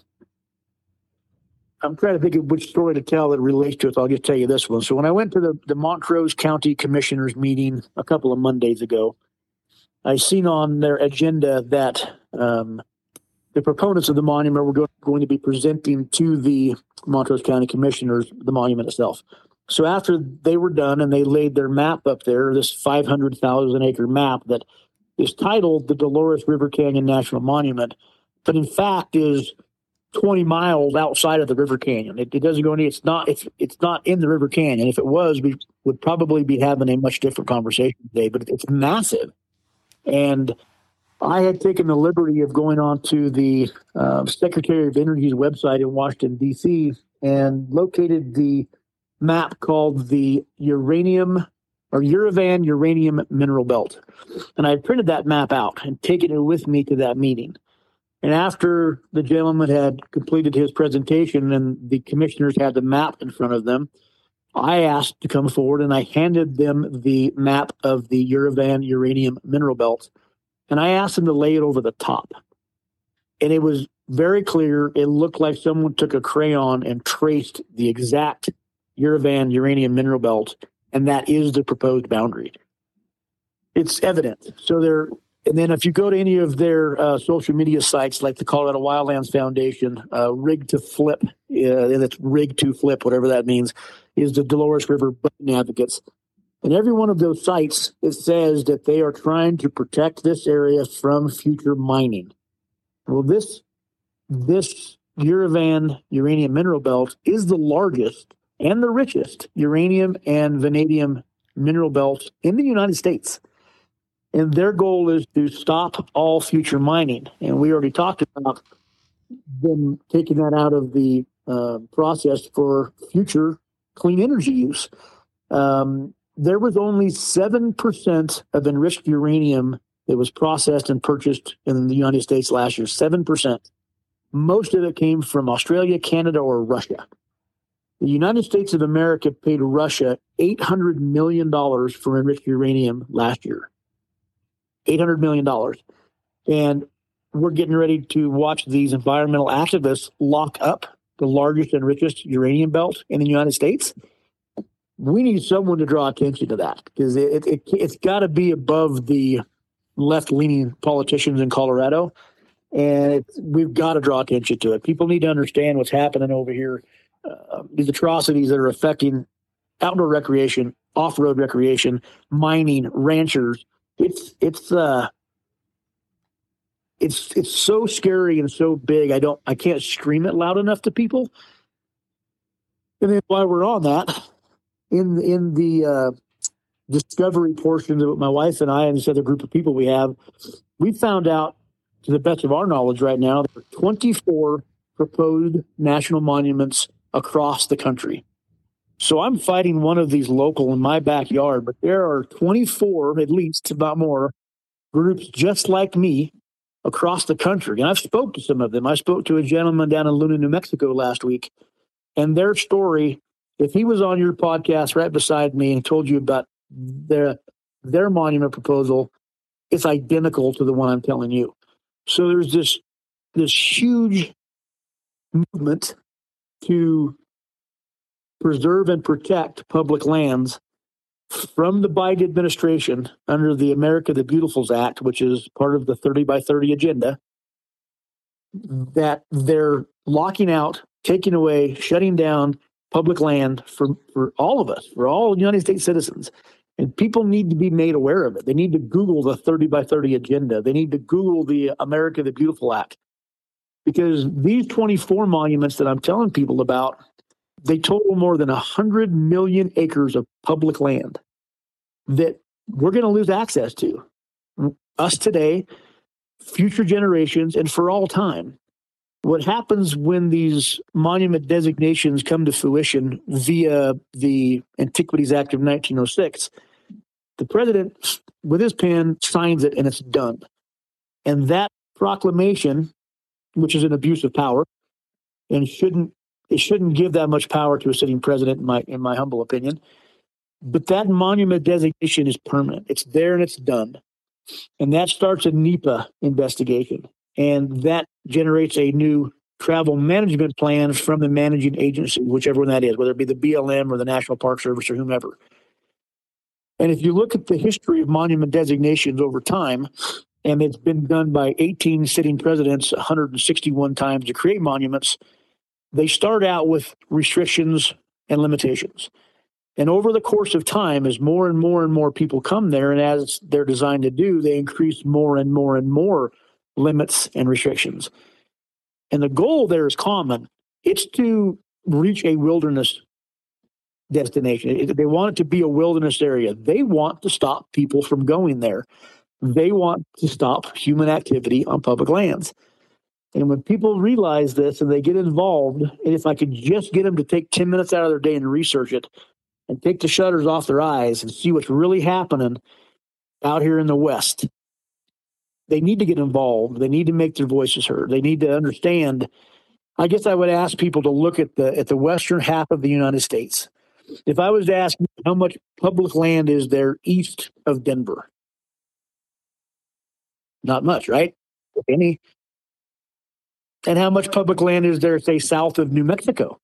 I'm trying to think of which story to tell that relates to it. So I'll just tell you this one. So when I went to the, the Montrose County Commissioners meeting a couple of Mondays ago, I seen on their agenda that um, the proponents of the monument were go- going to be presenting to the Montrose County Commissioners the monument itself. So after they were done and they laid their map up there, this five hundred thousand acre map that is titled the Dolores River Canyon National Monument, but in fact is twenty miles outside of the River Canyon. It, it doesn't go any, it's not, it's, it's not in the River Canyon. If it was, we would probably be having a much different conversation today, but it's massive. And I had taken the liberty of going on to the uh, Secretary of Energy's website in Washington, D C, and located the map called the Uranium or Uravan Uranium Mineral Belt. And I printed that map out and taken it with me to that meeting. And after the gentleman had completed his presentation and the commissioners had the map in front of them, I asked to come forward and I handed them the map of the Uravan Uranium Mineral Belt. And I asked them to lay it over the top. And it was very clear. It looked like someone took a crayon and traced the exact Uravan Uranium Mineral Belt, and that is the proposed boundary. It's evident. So there, and then if you go to any of their uh, social media sites, like the Colorado Wildlands Foundation, uh, Rig to Flip, uh, and it's Rig to Flip, whatever that means, is the Dolores River Button Advocates. And every one of those sites, it says that they are trying to protect this area from future mining. Well, this this Uravan Uranium Mineral Belt is the largest and the richest uranium and vanadium mineral belt in the United States. And their goal is to stop all future mining. And we already talked about them taking that out of the uh, process for future clean energy use. Um, there was only seven percent of enriched uranium that was processed and purchased in the United States last year, seven percent. Most of it came from Australia, Canada, or Russia. The United States of America paid Russia eight hundred million dollars for enriched uranium last year. eight hundred million dollars. And we're getting ready to watch these environmental activists lock up the largest and richest uranium belt in the United States. We need someone to draw attention to that because it, it, it's got to be above the left-leaning politicians in Colorado. And it's, we've got to draw attention to it. People need to understand what's happening over here. Uh, these atrocities that are affecting outdoor recreation, off-road recreation, mining, ranchers. It's it's uh it's it's so scary and so big. I don't I can't scream it loud enough to people. And then while we're on that, in in the uh, discovery portion of my wife and I and this other group of people we have, we found out, to the best of our knowledge right now, there are twenty-four proposed national monuments across the country. So I'm fighting one of these local in my backyard, but there are twenty-four, at least, if not more, groups just like me across the country. And I've spoke to some of them. I spoke to a gentleman down in Luna, New Mexico last week, and their story, if he was on your podcast right beside me and told you about their, their monument proposal, it's identical to the one I'm telling you. So there's this, this huge movement to preserve and protect public lands from the Biden administration under the America the Beautifuls Act, which is part of the thirty by thirty agenda, that they're locking out, taking away, shutting down public land for, for all of us, for all United States citizens. And people need to be made aware of it. They need to Google the thirty by thirty agenda. They need to Google the America the Beautiful Act. Because these twenty-four monuments that I'm telling people about, they total more than one hundred million acres of public land that we're going to lose access to. Us today, future generations, and for all time. What happens when these monument designations come to fruition via the Antiquities Act of nineteen oh six, the president, with his pen, signs it and it's done. And that proclamation, which is an abuse of power, and shouldn't it shouldn't give that much power to a sitting president, in my in my humble opinion. But that monument designation is permanent. It's there and it's done. And that starts a NEPA investigation. And that generates a new travel management plan from the managing agency, whichever one that is, whether it be the B L M or the National Park Service or whomever. And if you look at the history of monument designations over time, and it's been done by eighteen sitting presidents one hundred sixty-one times to create monuments, they start out with restrictions and limitations. And over the course of time, as more and more and more people come there, and as they're designed to do, they increase more and more and more limits and restrictions. And the goal there is common. It's to reach a wilderness destination. They want it to be a wilderness area. They want to stop people from going there. They want to stop human activity on public lands. And when people realize this and they get involved, and if I could just get them to take ten minutes out of their day and research it and take the shutters off their eyes and see what's really happening out here in the West, they need to get involved. They need to make their voices heard. They need to understand. I guess I would ask people to look at the at the western half of the United States. If I was to ask how much public land is there east of Denver, not much, right? If any. And how much public land is there, say, south of New Mexico?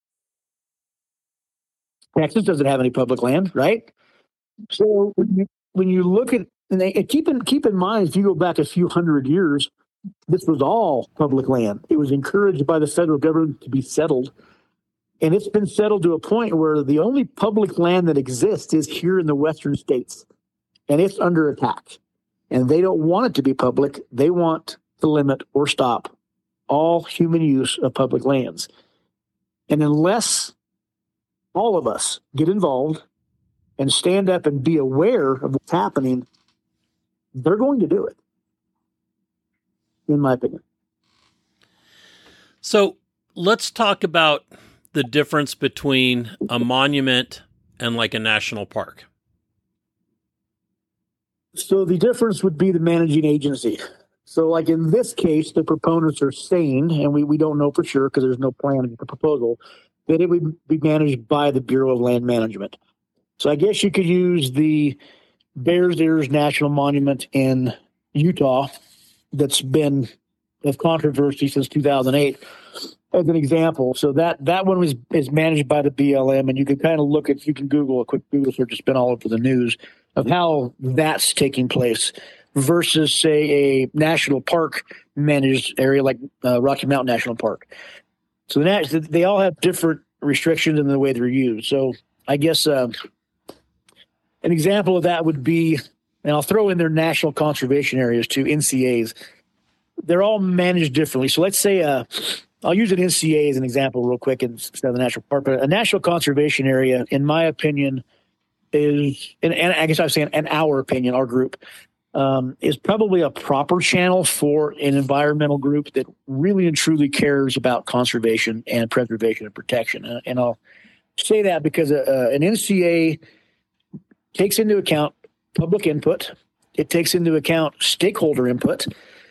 Texas doesn't have any public land, right? So when you, when you look at, and, they, and keep in keep in mind, if you go back a few hundred years, this was all public land. It was encouraged by the federal government to be settled. And it's been settled to a point where the only public land that exists is here in the western states. And it's under attack. And they don't want it to be public. They want to limit or stop all human use of public lands. And unless all of us get involved and stand up and be aware of what's happening, they're going to do it, in my opinion. So let's talk about the difference between a monument and like a national park. So the difference would be the managing agency. So like in this case, the proponents are saying, and we, we don't know for sure because there's no plan in the proposal, that it would be managed by the Bureau of Land Management. So I guess you could use the Bears Ears National Monument in Utah that's been of controversy since two thousand eight as an example. So that, that one was is managed by the B L M, and you can kind of look at, you can Google a quick Google search, it's been all over the news of how that's taking place versus, say, a national park managed area like uh, Rocky Mountain National Park. So the, they all have different restrictions in the way they're used. So I guess uh, an example of that would be, and I'll throw in their national conservation areas too, N C As. They're all managed differently. So let's say, uh, I'll use an N C A as an example real quick instead of the national park, but a national conservation area, in my opinion, is, and, and I guess I'm saying in our opinion, our group, um, is probably a proper channel for an environmental group that really and truly cares about conservation and preservation and protection. Uh, and I'll say that because uh, an N C A takes into account public input, it takes into account stakeholder input,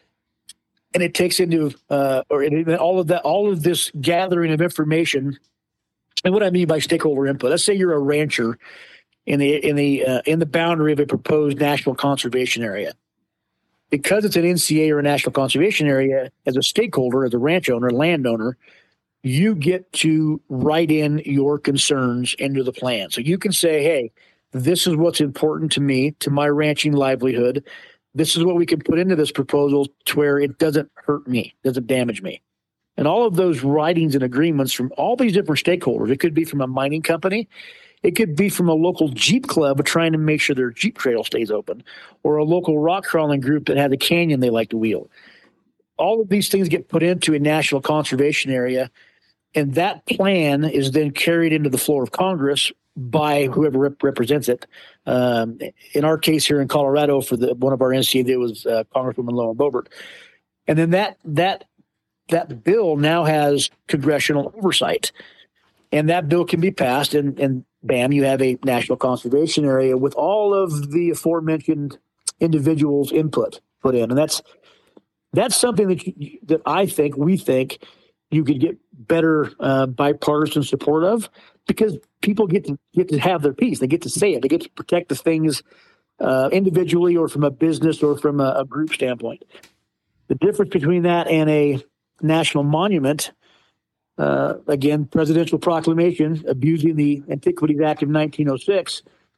and it takes into uh, or it, all of that, all of this gathering of information. And what I mean by stakeholder input, let's say you're a rancher in the in the uh, in the boundary of a proposed national conservation area. Because it's an N C A or a national conservation area, as a stakeholder, as a ranch owner, landowner, you get to write in your concerns into the plan. So you can say, hey, this is what's important to me, to my ranching livelihood. This is what we can put into this proposal to where it doesn't hurt me, doesn't damage me. And all of those writings and agreements from all these different stakeholders, it could be from a mining company, it could be from a local Jeep club trying to make sure their Jeep trail stays open, or a local rock crawling group that has a canyon they like to wheel. All of these things get put into a national conservation area, and that plan is then carried into the floor of Congress by whoever rep- represents it. Um, in our case here in Colorado, for the one of our N C A, that was uh, Congresswoman Lauren Boebert. And then that that that bill now has congressional oversight, and that bill can be passed, and, and bam, you have a national conservation area with all of the aforementioned individuals' input put in. And that's that's something that you, that I think we think you could get better uh, bipartisan support of, because people get to get to have their piece. They get to say it. They get to protect the things uh, individually or from a business or from a, a group standpoint. The difference between that and a national monument, uh, again, presidential proclamation abusing the Antiquities Act of nineteen oh six,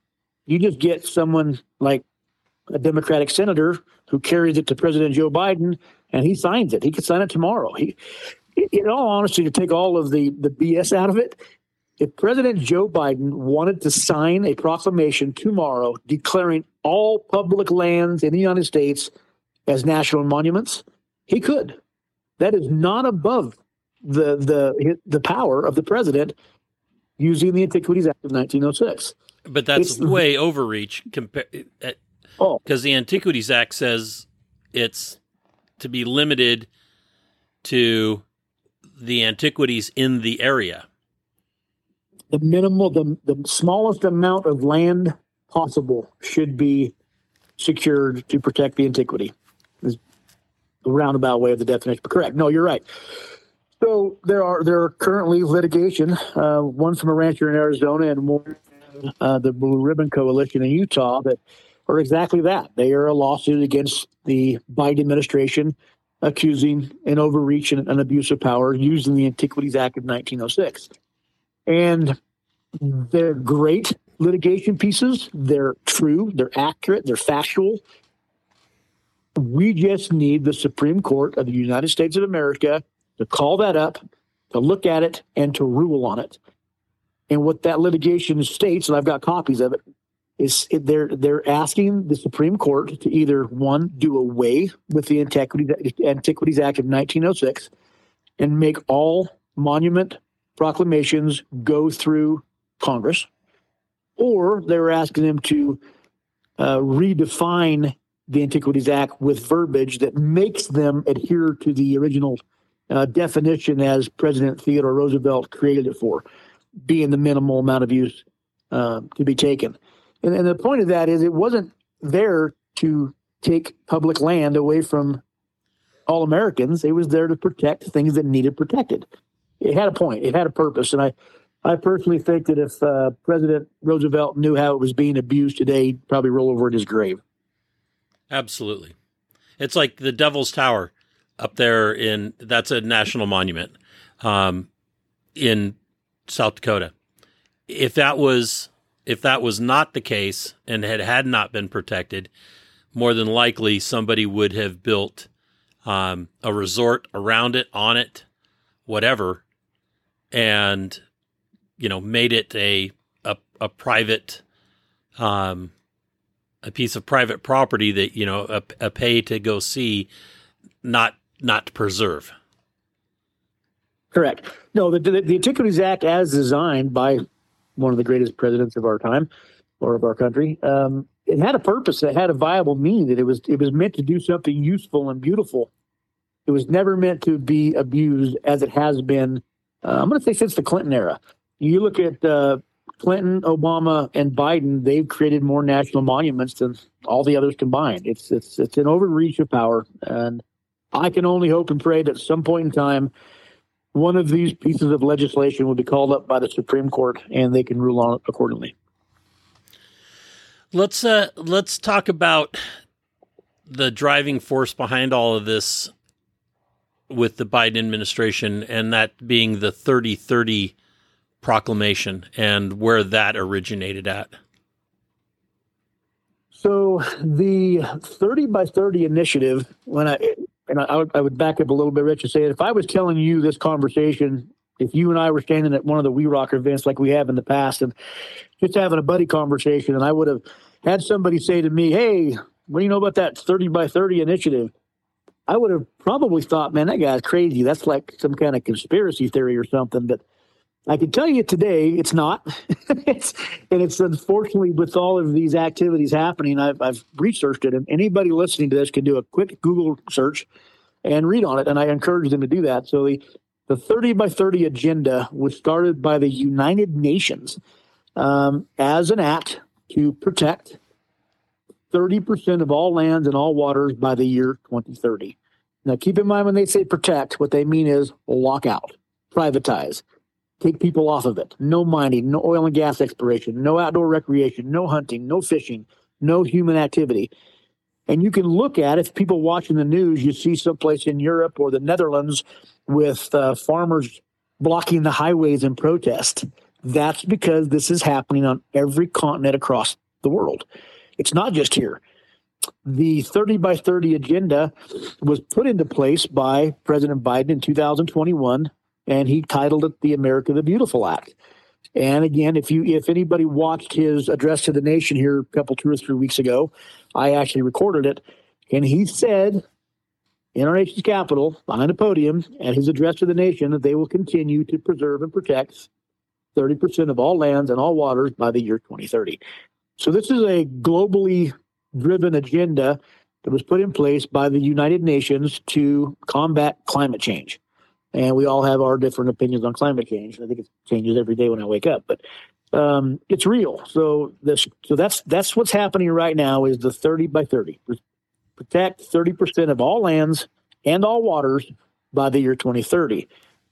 You just get someone like a Democratic senator who carries it to President Joe Biden, and he signs it. He could sign it tomorrow. He, in all honesty, to take all of the, the B S out of it, if President Joe Biden wanted to sign a proclamation tomorrow declaring all public lands in the United States as national monuments, he could. That is not above the the the power of the president using the Antiquities Act of nineteen oh six. But that's It's- way overreach compared. Oh, Because the Antiquities Act says it's to be limited to the antiquities in the area. the minimal, the, the smallest amount of land possible should be secured to protect the antiquity. Is the roundabout way of the definition, but correct. No, you're right. So there are there are currently litigation, uh, one from a rancher in Arizona and one from uh, the Blue Ribbon Coalition in Utah that are exactly that. They are a lawsuit against the Biden administration accusing an overreach and an abuse of power using the Antiquities Act of nineteen oh six. And they're great litigation pieces. They're true. They're accurate. They're factual. We just need the Supreme Court of the United States of America to call that up, to look at it, and to rule on it. And what that litigation states, and I've got copies of it, is they're they're asking the Supreme Court to either, one, do away with the Antiquities, Antiquities Act of nineteen oh six and make all monument proclamations go through Congress, or they're asking them to uh, redefine the Antiquities Act with verbiage that makes them adhere to the original uh, definition as President Theodore Roosevelt created it for, being the minimal amount of use uh, to be taken. And, and the point of that is it wasn't there to take public land away from all Americans. It was there to protect things that needed protected. It had a point. It had a purpose. And I, I personally think that if uh, President Roosevelt knew how it was being abused today, he'd probably roll over in his grave. Absolutely. It's like the Devil's Tower up there in, that's a national monument um, in South Dakota. If that was, if that was not the case and had, had not been protected, more than likely somebody would have built um, a resort around it, on it, whatever, and, you know, made it a, a, a private, um, a piece of private property that, you know, a, a pay to go see, not, not to preserve. Correct. No, the, the, the Antiquities Act, as designed by one of the greatest presidents of our time or of our country, um, it had a purpose. It had a viable meaning. That it was it was meant to do something useful and beautiful. It was never meant to be abused as it has been. Uh, I'm going to say since the Clinton era. You look at uh, Clinton, Obama, and Biden; they've created more national monuments than all the others combined. It's it's it's an overreach of power, and I can only hope and pray that at some point in time, one of these pieces of legislation will be called up by the Supreme Court and they can rule on it accordingly. Let's uh, let's talk about the driving force behind all of this with the Biden administration, and that being the thirty thirty proclamation and where that originated at. So the thirty by thirty initiative, when I and I, I, would, I would back up a little bit, Rich, and say if I was telling you this conversation, if you and I were standing at one of the We Rock events like we have in the past and just having a buddy conversation, and I would have had somebody say to me, hey, what do you know about that thirty by thirty initiative? I would have probably thought, man, that guy's crazy. That's like some kind of conspiracy theory or something. But I can tell you today, it's not. it's, and it's unfortunately with all of these activities happening, I've, I've researched it, and anybody listening to this can do a quick Google search and read on it, and I encourage them to do that. So the, the thirty by thirty agenda was started by the United Nations um, as an act to protect thirty percent of all lands and all waters by the year twenty thirty. Now, keep in mind when they say protect, what they mean is lock out, privatize, take people off of it. No mining, no oil and gas exploration, no outdoor recreation, no hunting, no fishing, no human activity. And you can look at, if people watching the news, you see someplace in Europe or the Netherlands with uh, farmers blocking the highways in protest. That's because this is happening on every continent across the world. It's not just here. The thirty by thirty agenda was put into place by President Biden in two thousand twenty-one, and he titled it the America the Beautiful Act. And again, if you if anybody watched his address to the nation here a couple, two or three weeks ago, I actually recorded it, and he said in our nation's capital, behind a podium, at his address to the nation, that they will continue to preserve and protect thirty percent of all lands and all waters by the year twenty thirty. So this is a globally driven agenda that was put in place by the United Nations to combat climate change. And we all have our different opinions on climate change. I think it changes every day when I wake up, but um, it's real. So this, so that's that's what's happening right now is the thirty by thirty. Protect thirty percent of all lands and all waters by the year twenty thirty.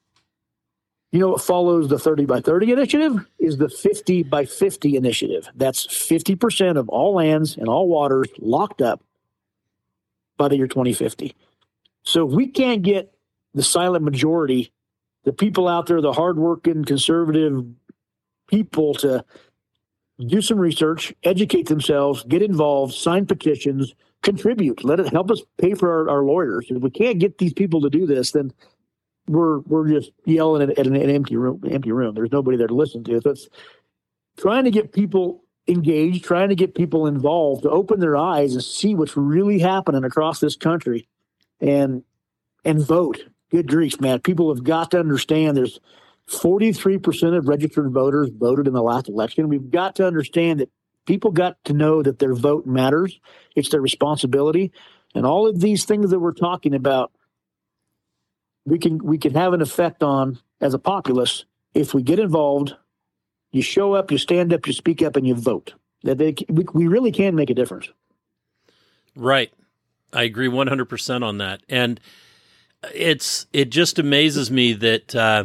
You know what follows the thirty by thirty initiative is the fifty by fifty initiative. That's fifty percent of all lands and all waters locked up by the year twenty fifty. So if we can't get the silent majority, the people out there, the hardworking conservative people, to do some research, educate themselves, get involved, sign petitions, contribute, let it help us pay for our, our lawyers. If we can't get these people to do this, then we're we're just yelling at, at an, an empty room. Empty room. There's nobody there to listen to. So it's trying to get people engaged, trying to get people involved, to open their eyes and see what's really happening across this country, and and vote. Good grief, man! People have got to understand. There's forty-three percent of registered voters voted in the last election. We've got to understand that people got to know that their vote matters. It's their responsibility, and all of these things that we're talking about, we can we can have an effect on as a populace if we get involved. You show up, you stand up, you speak up, and you vote. That they, we, we really can make a difference. Right, I agree one hundred percent on that, and it's it just amazes me that uh,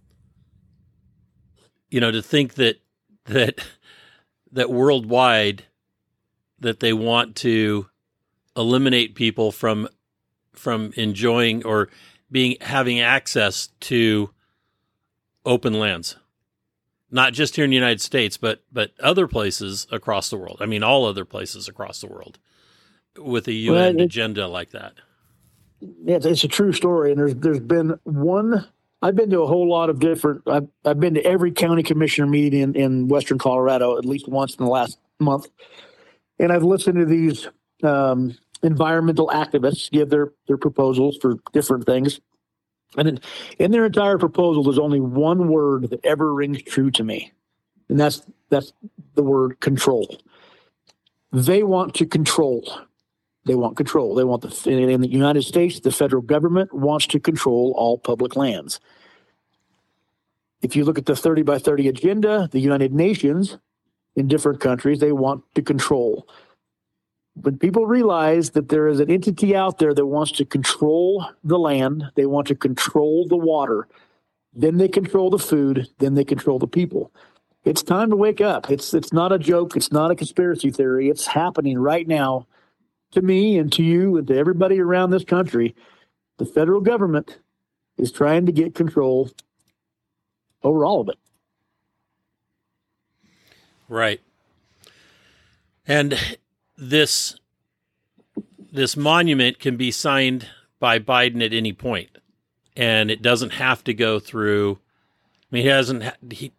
you know to think that that that worldwide that they want to eliminate people from from enjoying or being having access to open lands, not just here in the United States, but but other places across the world. I mean, all other places across the world with a U N well, it, agenda like that. Yeah, it's a true story, and there's there's been one. I've been to a whole lot of different. I've I've been to every county commissioner meeting in, in Western Colorado at least once in the last month, and I've listened to these um, environmental activists give their their proposals for different things, and in, in their entire proposal, there's only one word that ever rings true to me, and that's that's the word control. They want to control. They want control. They want the in the United States, the federal government wants to control all public lands. If you look at the thirty by thirty agenda, the United Nations in different countries, they want to control. When people realize that there is an entity out there that wants to control the land, they want to control the water, then they control the food, then they control the people. It's time to wake up. It's it's not a joke. It's not a conspiracy theory. It's happening right now. To me and to you and to everybody around this country, the federal government is trying to get control over all of it. Right. And this this monument can be signed by Biden at any point, and it doesn't have to go through. I mean, he hasn't. He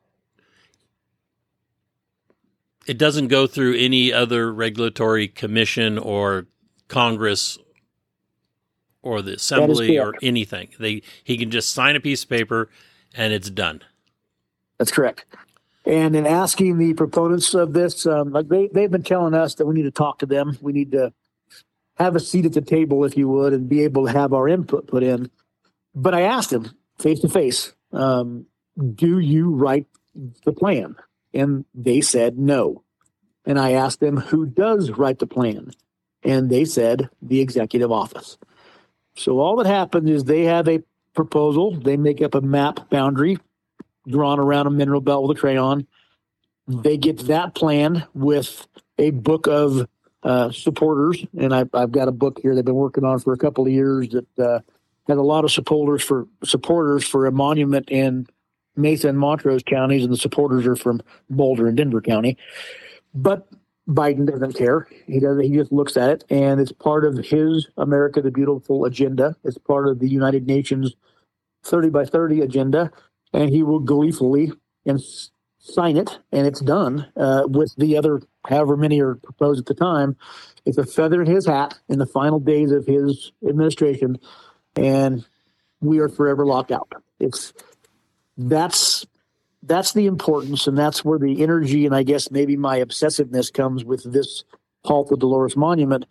it doesn't go through any other regulatory commission or Congress or the Assembly or anything. They he can just sign a piece of paper and it's done. That's correct. And in asking the proponents of this, um, like they, they've been telling us that we need to talk to them. We need to have a seat at the table, if you would, and be able to have our input put in. But I asked them face to face, um, do you write the plan? And they said no. And I asked them, who does write the plan? And they said the executive office. So all that happens is they have a proposal. They make up a map boundary drawn around a mineral belt with a crayon. They get that plan with a book of uh, supporters. And I've, I've got a book here they've been working on for a couple of years that uh, has a lot of supporters for supporters for a monument in Mesa and Montrose counties, and the supporters are from Boulder and Denver County. But Biden doesn't care. He doesn't. He just looks at it, and it's part of his America the Beautiful agenda. It's part of the United Nations thirty by thirty agenda, and he will gleefully and sign it, and it's done uh, with the other however many are proposed at the time. It's a feather in his hat in the final days of his administration, and we are forever locked out. It's that's that's the importance, and that's where the energy and I guess maybe my obsessiveness comes with this Halt the Dolores Monument.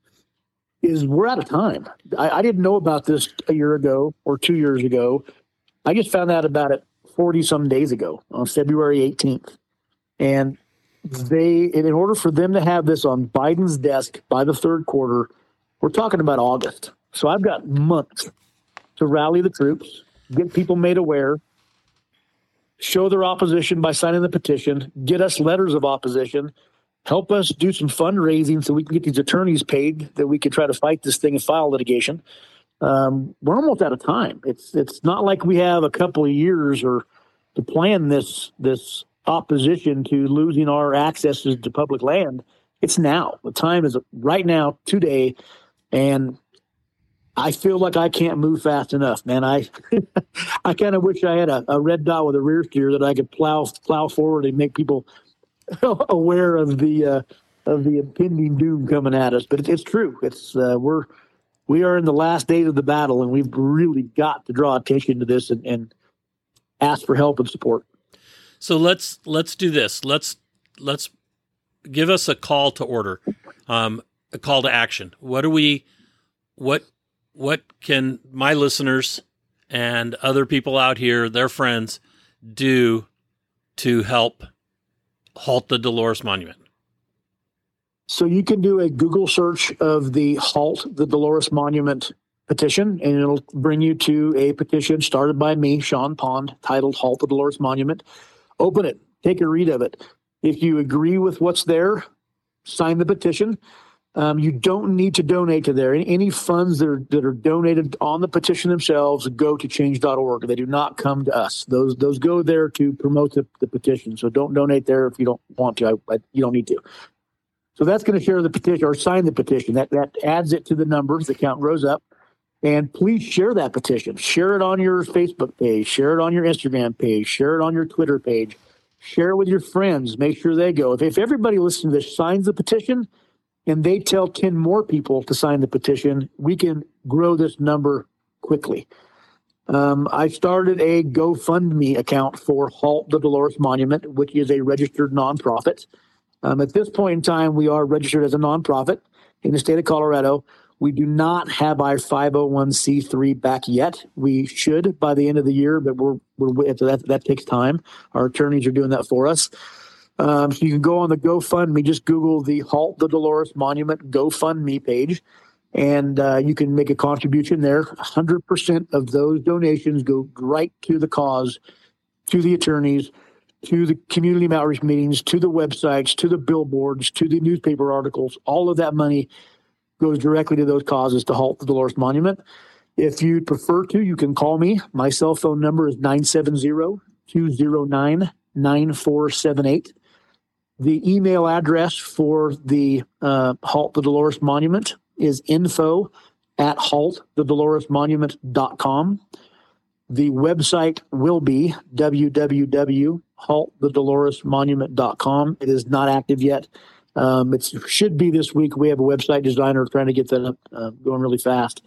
Is we're out of time. I, I didn't know about this a year ago or two years ago. I just found out about it forty some days ago on February eighteenth. And they, in order for them to have this on Biden's desk by the third quarter, we're talking about August. So I've got months to rally the troops, get people made aware, show their opposition by signing the petition, get us letters of opposition, help us do some fundraising so we can get these attorneys paid, that we can try to fight this thing and file litigation. Um, we're almost out of time. It's it's not like we have a couple of years or to plan this this opposition to losing our access to public land. It's now. The time is right now, today, and I feel like I can't move fast enough, man. I I kind of wish I had a, a red dot with a rear steer that I could plow plow forward and make people aware of the uh, of the impending doom coming at us. But it's, it's true. It's uh, we're we are in the last days of the battle, and we've really got to draw attention to this and, and ask for help and support. So let's let's do this. Let's let's give us a call to order, um, a call to action. What do we what what can my listeners and other people out here, their friends, do to help halt the Dolores Monument? So you can do a Google search of the Halt the Dolores Monument petition, and it'll bring you to a petition started by me, Sean Pond, titled Halt the Dolores Monument. Open it. Take a read of it. If you agree with what's there, sign the petition. Um, you don't need to donate to there. Any, any funds that are, that are donated on the petition themselves go to change dot org. They do not come to us. Those those go there to promote the, the petition. So don't donate there if you don't want to. I, I, you don't need to. So that's going to share the petition or sign the petition. That that adds it to the numbers. The count grows up. And please share that petition. Share it on your Facebook page. Share it on your Instagram page. Share it on your Twitter page. Share it with your friends. Make sure they go. If, if everybody listening to this signs the petition and they tell ten more people to sign the petition, we can grow this number quickly. Um, I started a GoFundMe account for Halt the Dolores Monument, which is a registered nonprofit. Um, at this point in time, we are registered as a nonprofit in the state of Colorado. We do not have our five oh one c three back yet. We should by the end of the year, but we're we're that that takes time. Our attorneys are doing that for us. Um, so you can go on the GoFundMe, just Google the Halt the Dolores Monument GoFundMe page, and uh, you can make a contribution there. one hundred percent of those donations go right to the cause, to the attorneys, to the community outreach meetings, to the websites, to the billboards, to the newspaper articles. All of that money goes directly to those causes to Halt the Dolores Monument. If you'd prefer to, you can call me. My cell phone number is nine seven zero, two zero nine, nine four seven eight. The email address for the uh, Halt the Dolores Monument is info at halt the dolores monument dot com. The website will be w w w dot halt the dolores monument dot com. It is not active yet. Um, it should be this week. We have a website designer trying to get that up, uh, going really fast.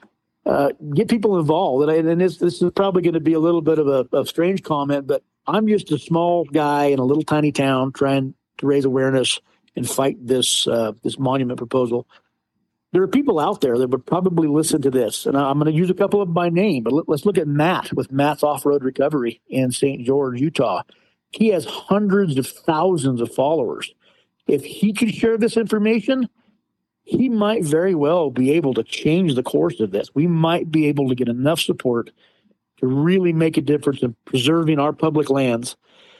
Uh, get people involved. And, and this, this is probably going to be a little bit of a, a strange comment, but I'm just a small guy in a little tiny town trying to raise awareness and fight this uh, this monument proposal. There are people out there that would probably listen to this, and I'm going to use a couple of them by name, but let, let's look at Matt with Matt's Off-Road Recovery in Saint George, Utah. He has hundreds of thousands of followers. If he could share this information, he might very well be able to change the course of this. We might be able to get enough support to really make a difference in preserving our public lands.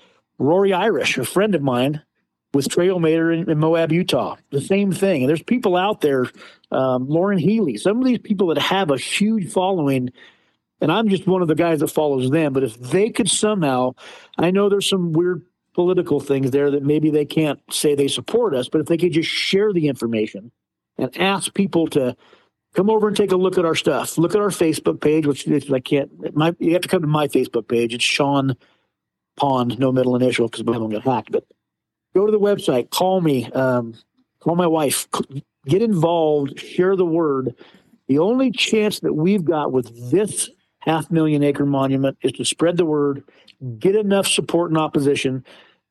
Rory Irish, a friend of mine with Trailmaker in, in Moab, Utah, the same thing. And there's people out there, um, Lauren Healy, some of these people that have a huge following, and I'm just one of the guys that follows them. But if they could somehow, I know there's some weird political things there that maybe they can't say they support us, but if they could just share the information and ask people to come over and take a look at our stuff. Look at our Facebook page, which is, I can't, my, you have to come to my Facebook page. It's Sean Pond, no middle initial because we haven't got hacked, but go to the website, call me, um, call my wife, get involved, share the word. The only chance that we've got with this half million acre monument is to spread the word, get enough support and opposition,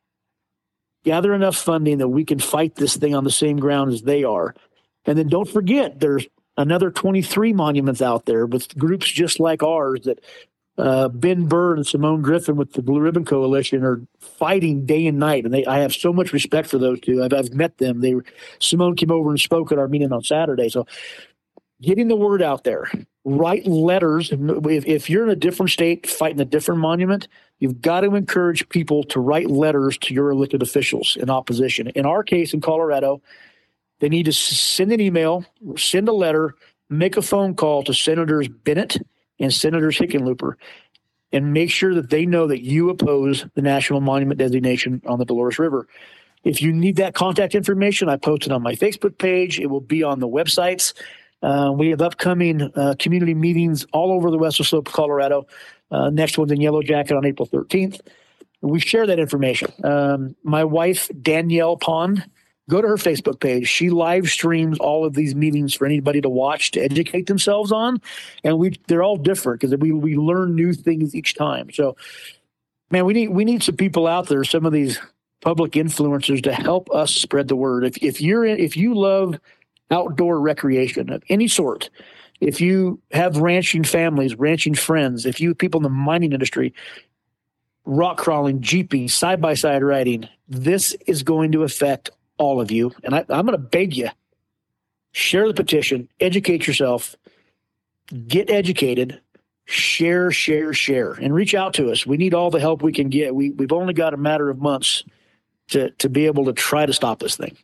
gather enough funding that we can fight this thing on the same ground as they are. And then don't forget, there's another twenty-three monuments out there with groups just like ours that uh, Ben Burr and Simone Griffin with the Blue Ribbon Coalition are fighting day and night. And they, I have so much respect for those two. I've, I've met them. They Simone came over and spoke at our meeting on Saturday. So getting the word out there, write letters. If, if you're in a different state fighting a different monument, you've got to encourage people to write letters to your elected officials in opposition. In our case in Colorado, they need to send an email, send a letter, make a phone call to Senators Bennett and Senators Hickenlooper, and make sure that they know that you oppose the national monument designation on the Dolores River. If you need that contact information, I posted on my Facebook page. It will be on the websites. Uh, we have upcoming uh, community meetings all over the Western Slope of Colorado. Uh, next one's in Yellow Jacket on April thirteenth. We share that information. Um, my wife, Danielle Pond, go to her Facebook page. She live streams all of these meetings for anybody to watch, to educate themselves on. And we they're all different because we, we learn new things each time. So, man, we need we need some people out there, some of these public influencers, to help us spread the word. If if you're in, if you love outdoor recreation of any sort, if you have ranching families, ranching friends, if you people in the mining industry, rock crawling, jeeping, side-by-side riding, this is going to affect all of you. And I, I'm going to beg you, share the petition, educate yourself, get educated, share, share, share, and reach out to us. We need all the help we can get. We, we've only got a matter of months to, to be able to try to stop this thing.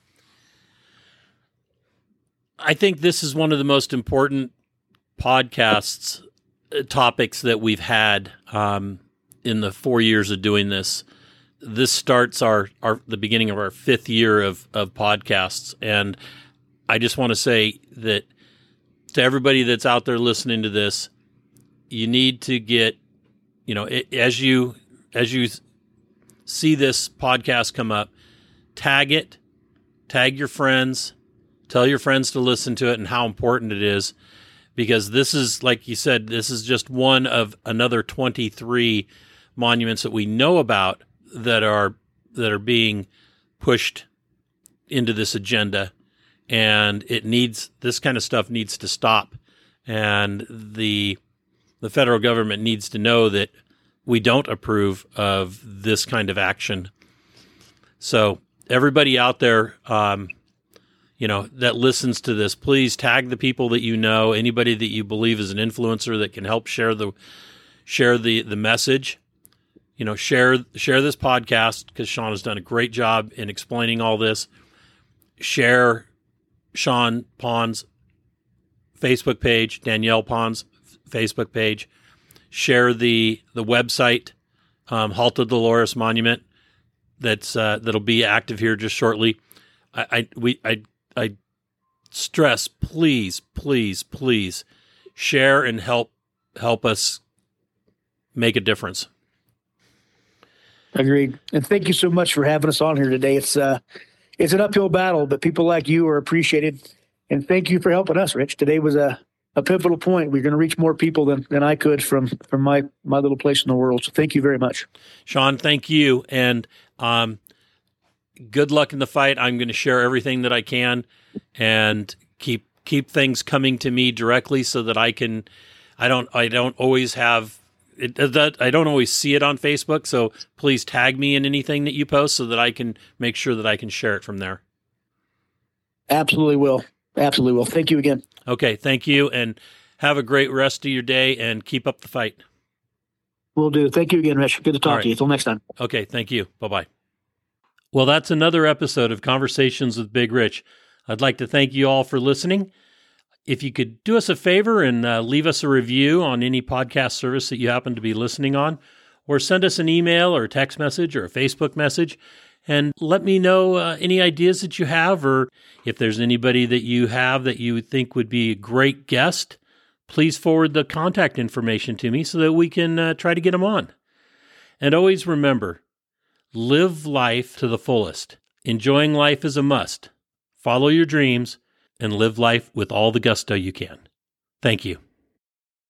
I think this is one of the most important podcasts, uh, topics that we've had um, in the four years of doing this. This starts our, our the beginning of our fifth year of, of podcasts. And I just want to say that to everybody that's out there listening to this, you need to get, you know, it, as you as you see this podcast come up, tag it, tag your friends, tell your friends to listen to it and how important it is, because this is, like you said, this is just one of another twenty-three monuments that we know about that are that are being pushed into this agenda, and it needs this kind of stuff needs to stop, and the the federal government needs to know that we don't approve of this kind of action. So everybody out there, um, you know, that listens to this, please tag the people that you know, anybody that you believe is an influencer that can help share the share the the message. You know, share share this podcast, because Sean has done a great job in explaining all this. Share Sean Pond's Facebook page, Danielle Pond's Facebook page. Share the the website, um, Alta Dolores Monument, that's uh, that'll be active here just shortly. I, I we I I stress, please, please, please share and help help us make a difference. Agreed. And thank you so much for having us on here today. It's uh, it's an uphill battle, but people like you are appreciated. And thank you for helping us, Rich. Today was a, a pivotal point. We're going to reach more people than, than I could from, from my, my little place in the world. So thank you very much. Sean, thank you. And um, good luck in the fight. I'm going to share everything that I can and keep keep things coming to me directly so that I can I don't I don't always have It, that I don't always see it on Facebook, so please tag me in anything that you post so that I can make sure that I can share it from there. Absolutely will. Absolutely will. Thank you again. Okay, thank you, and have a great rest of your day, and keep up the fight. Will do. Thank you again, Rich. Good to talk right. to you. Until next time. Okay, thank you. Bye-bye. Well, that's another episode of Conversations with Big Rich. I'd like to thank you all for listening. If you could do us a favor and uh, leave us a review on any podcast service that you happen to be listening on, or send us an email or a text message or a Facebook message and let me know uh, any ideas that you have, or if there's anybody that you have that you think would be a great guest, please forward the contact information to me so that we can uh, try to get them on. And always remember, live life to the fullest. Enjoying life is a must. Follow your dreams and live life with all the gusto you can. Thank you.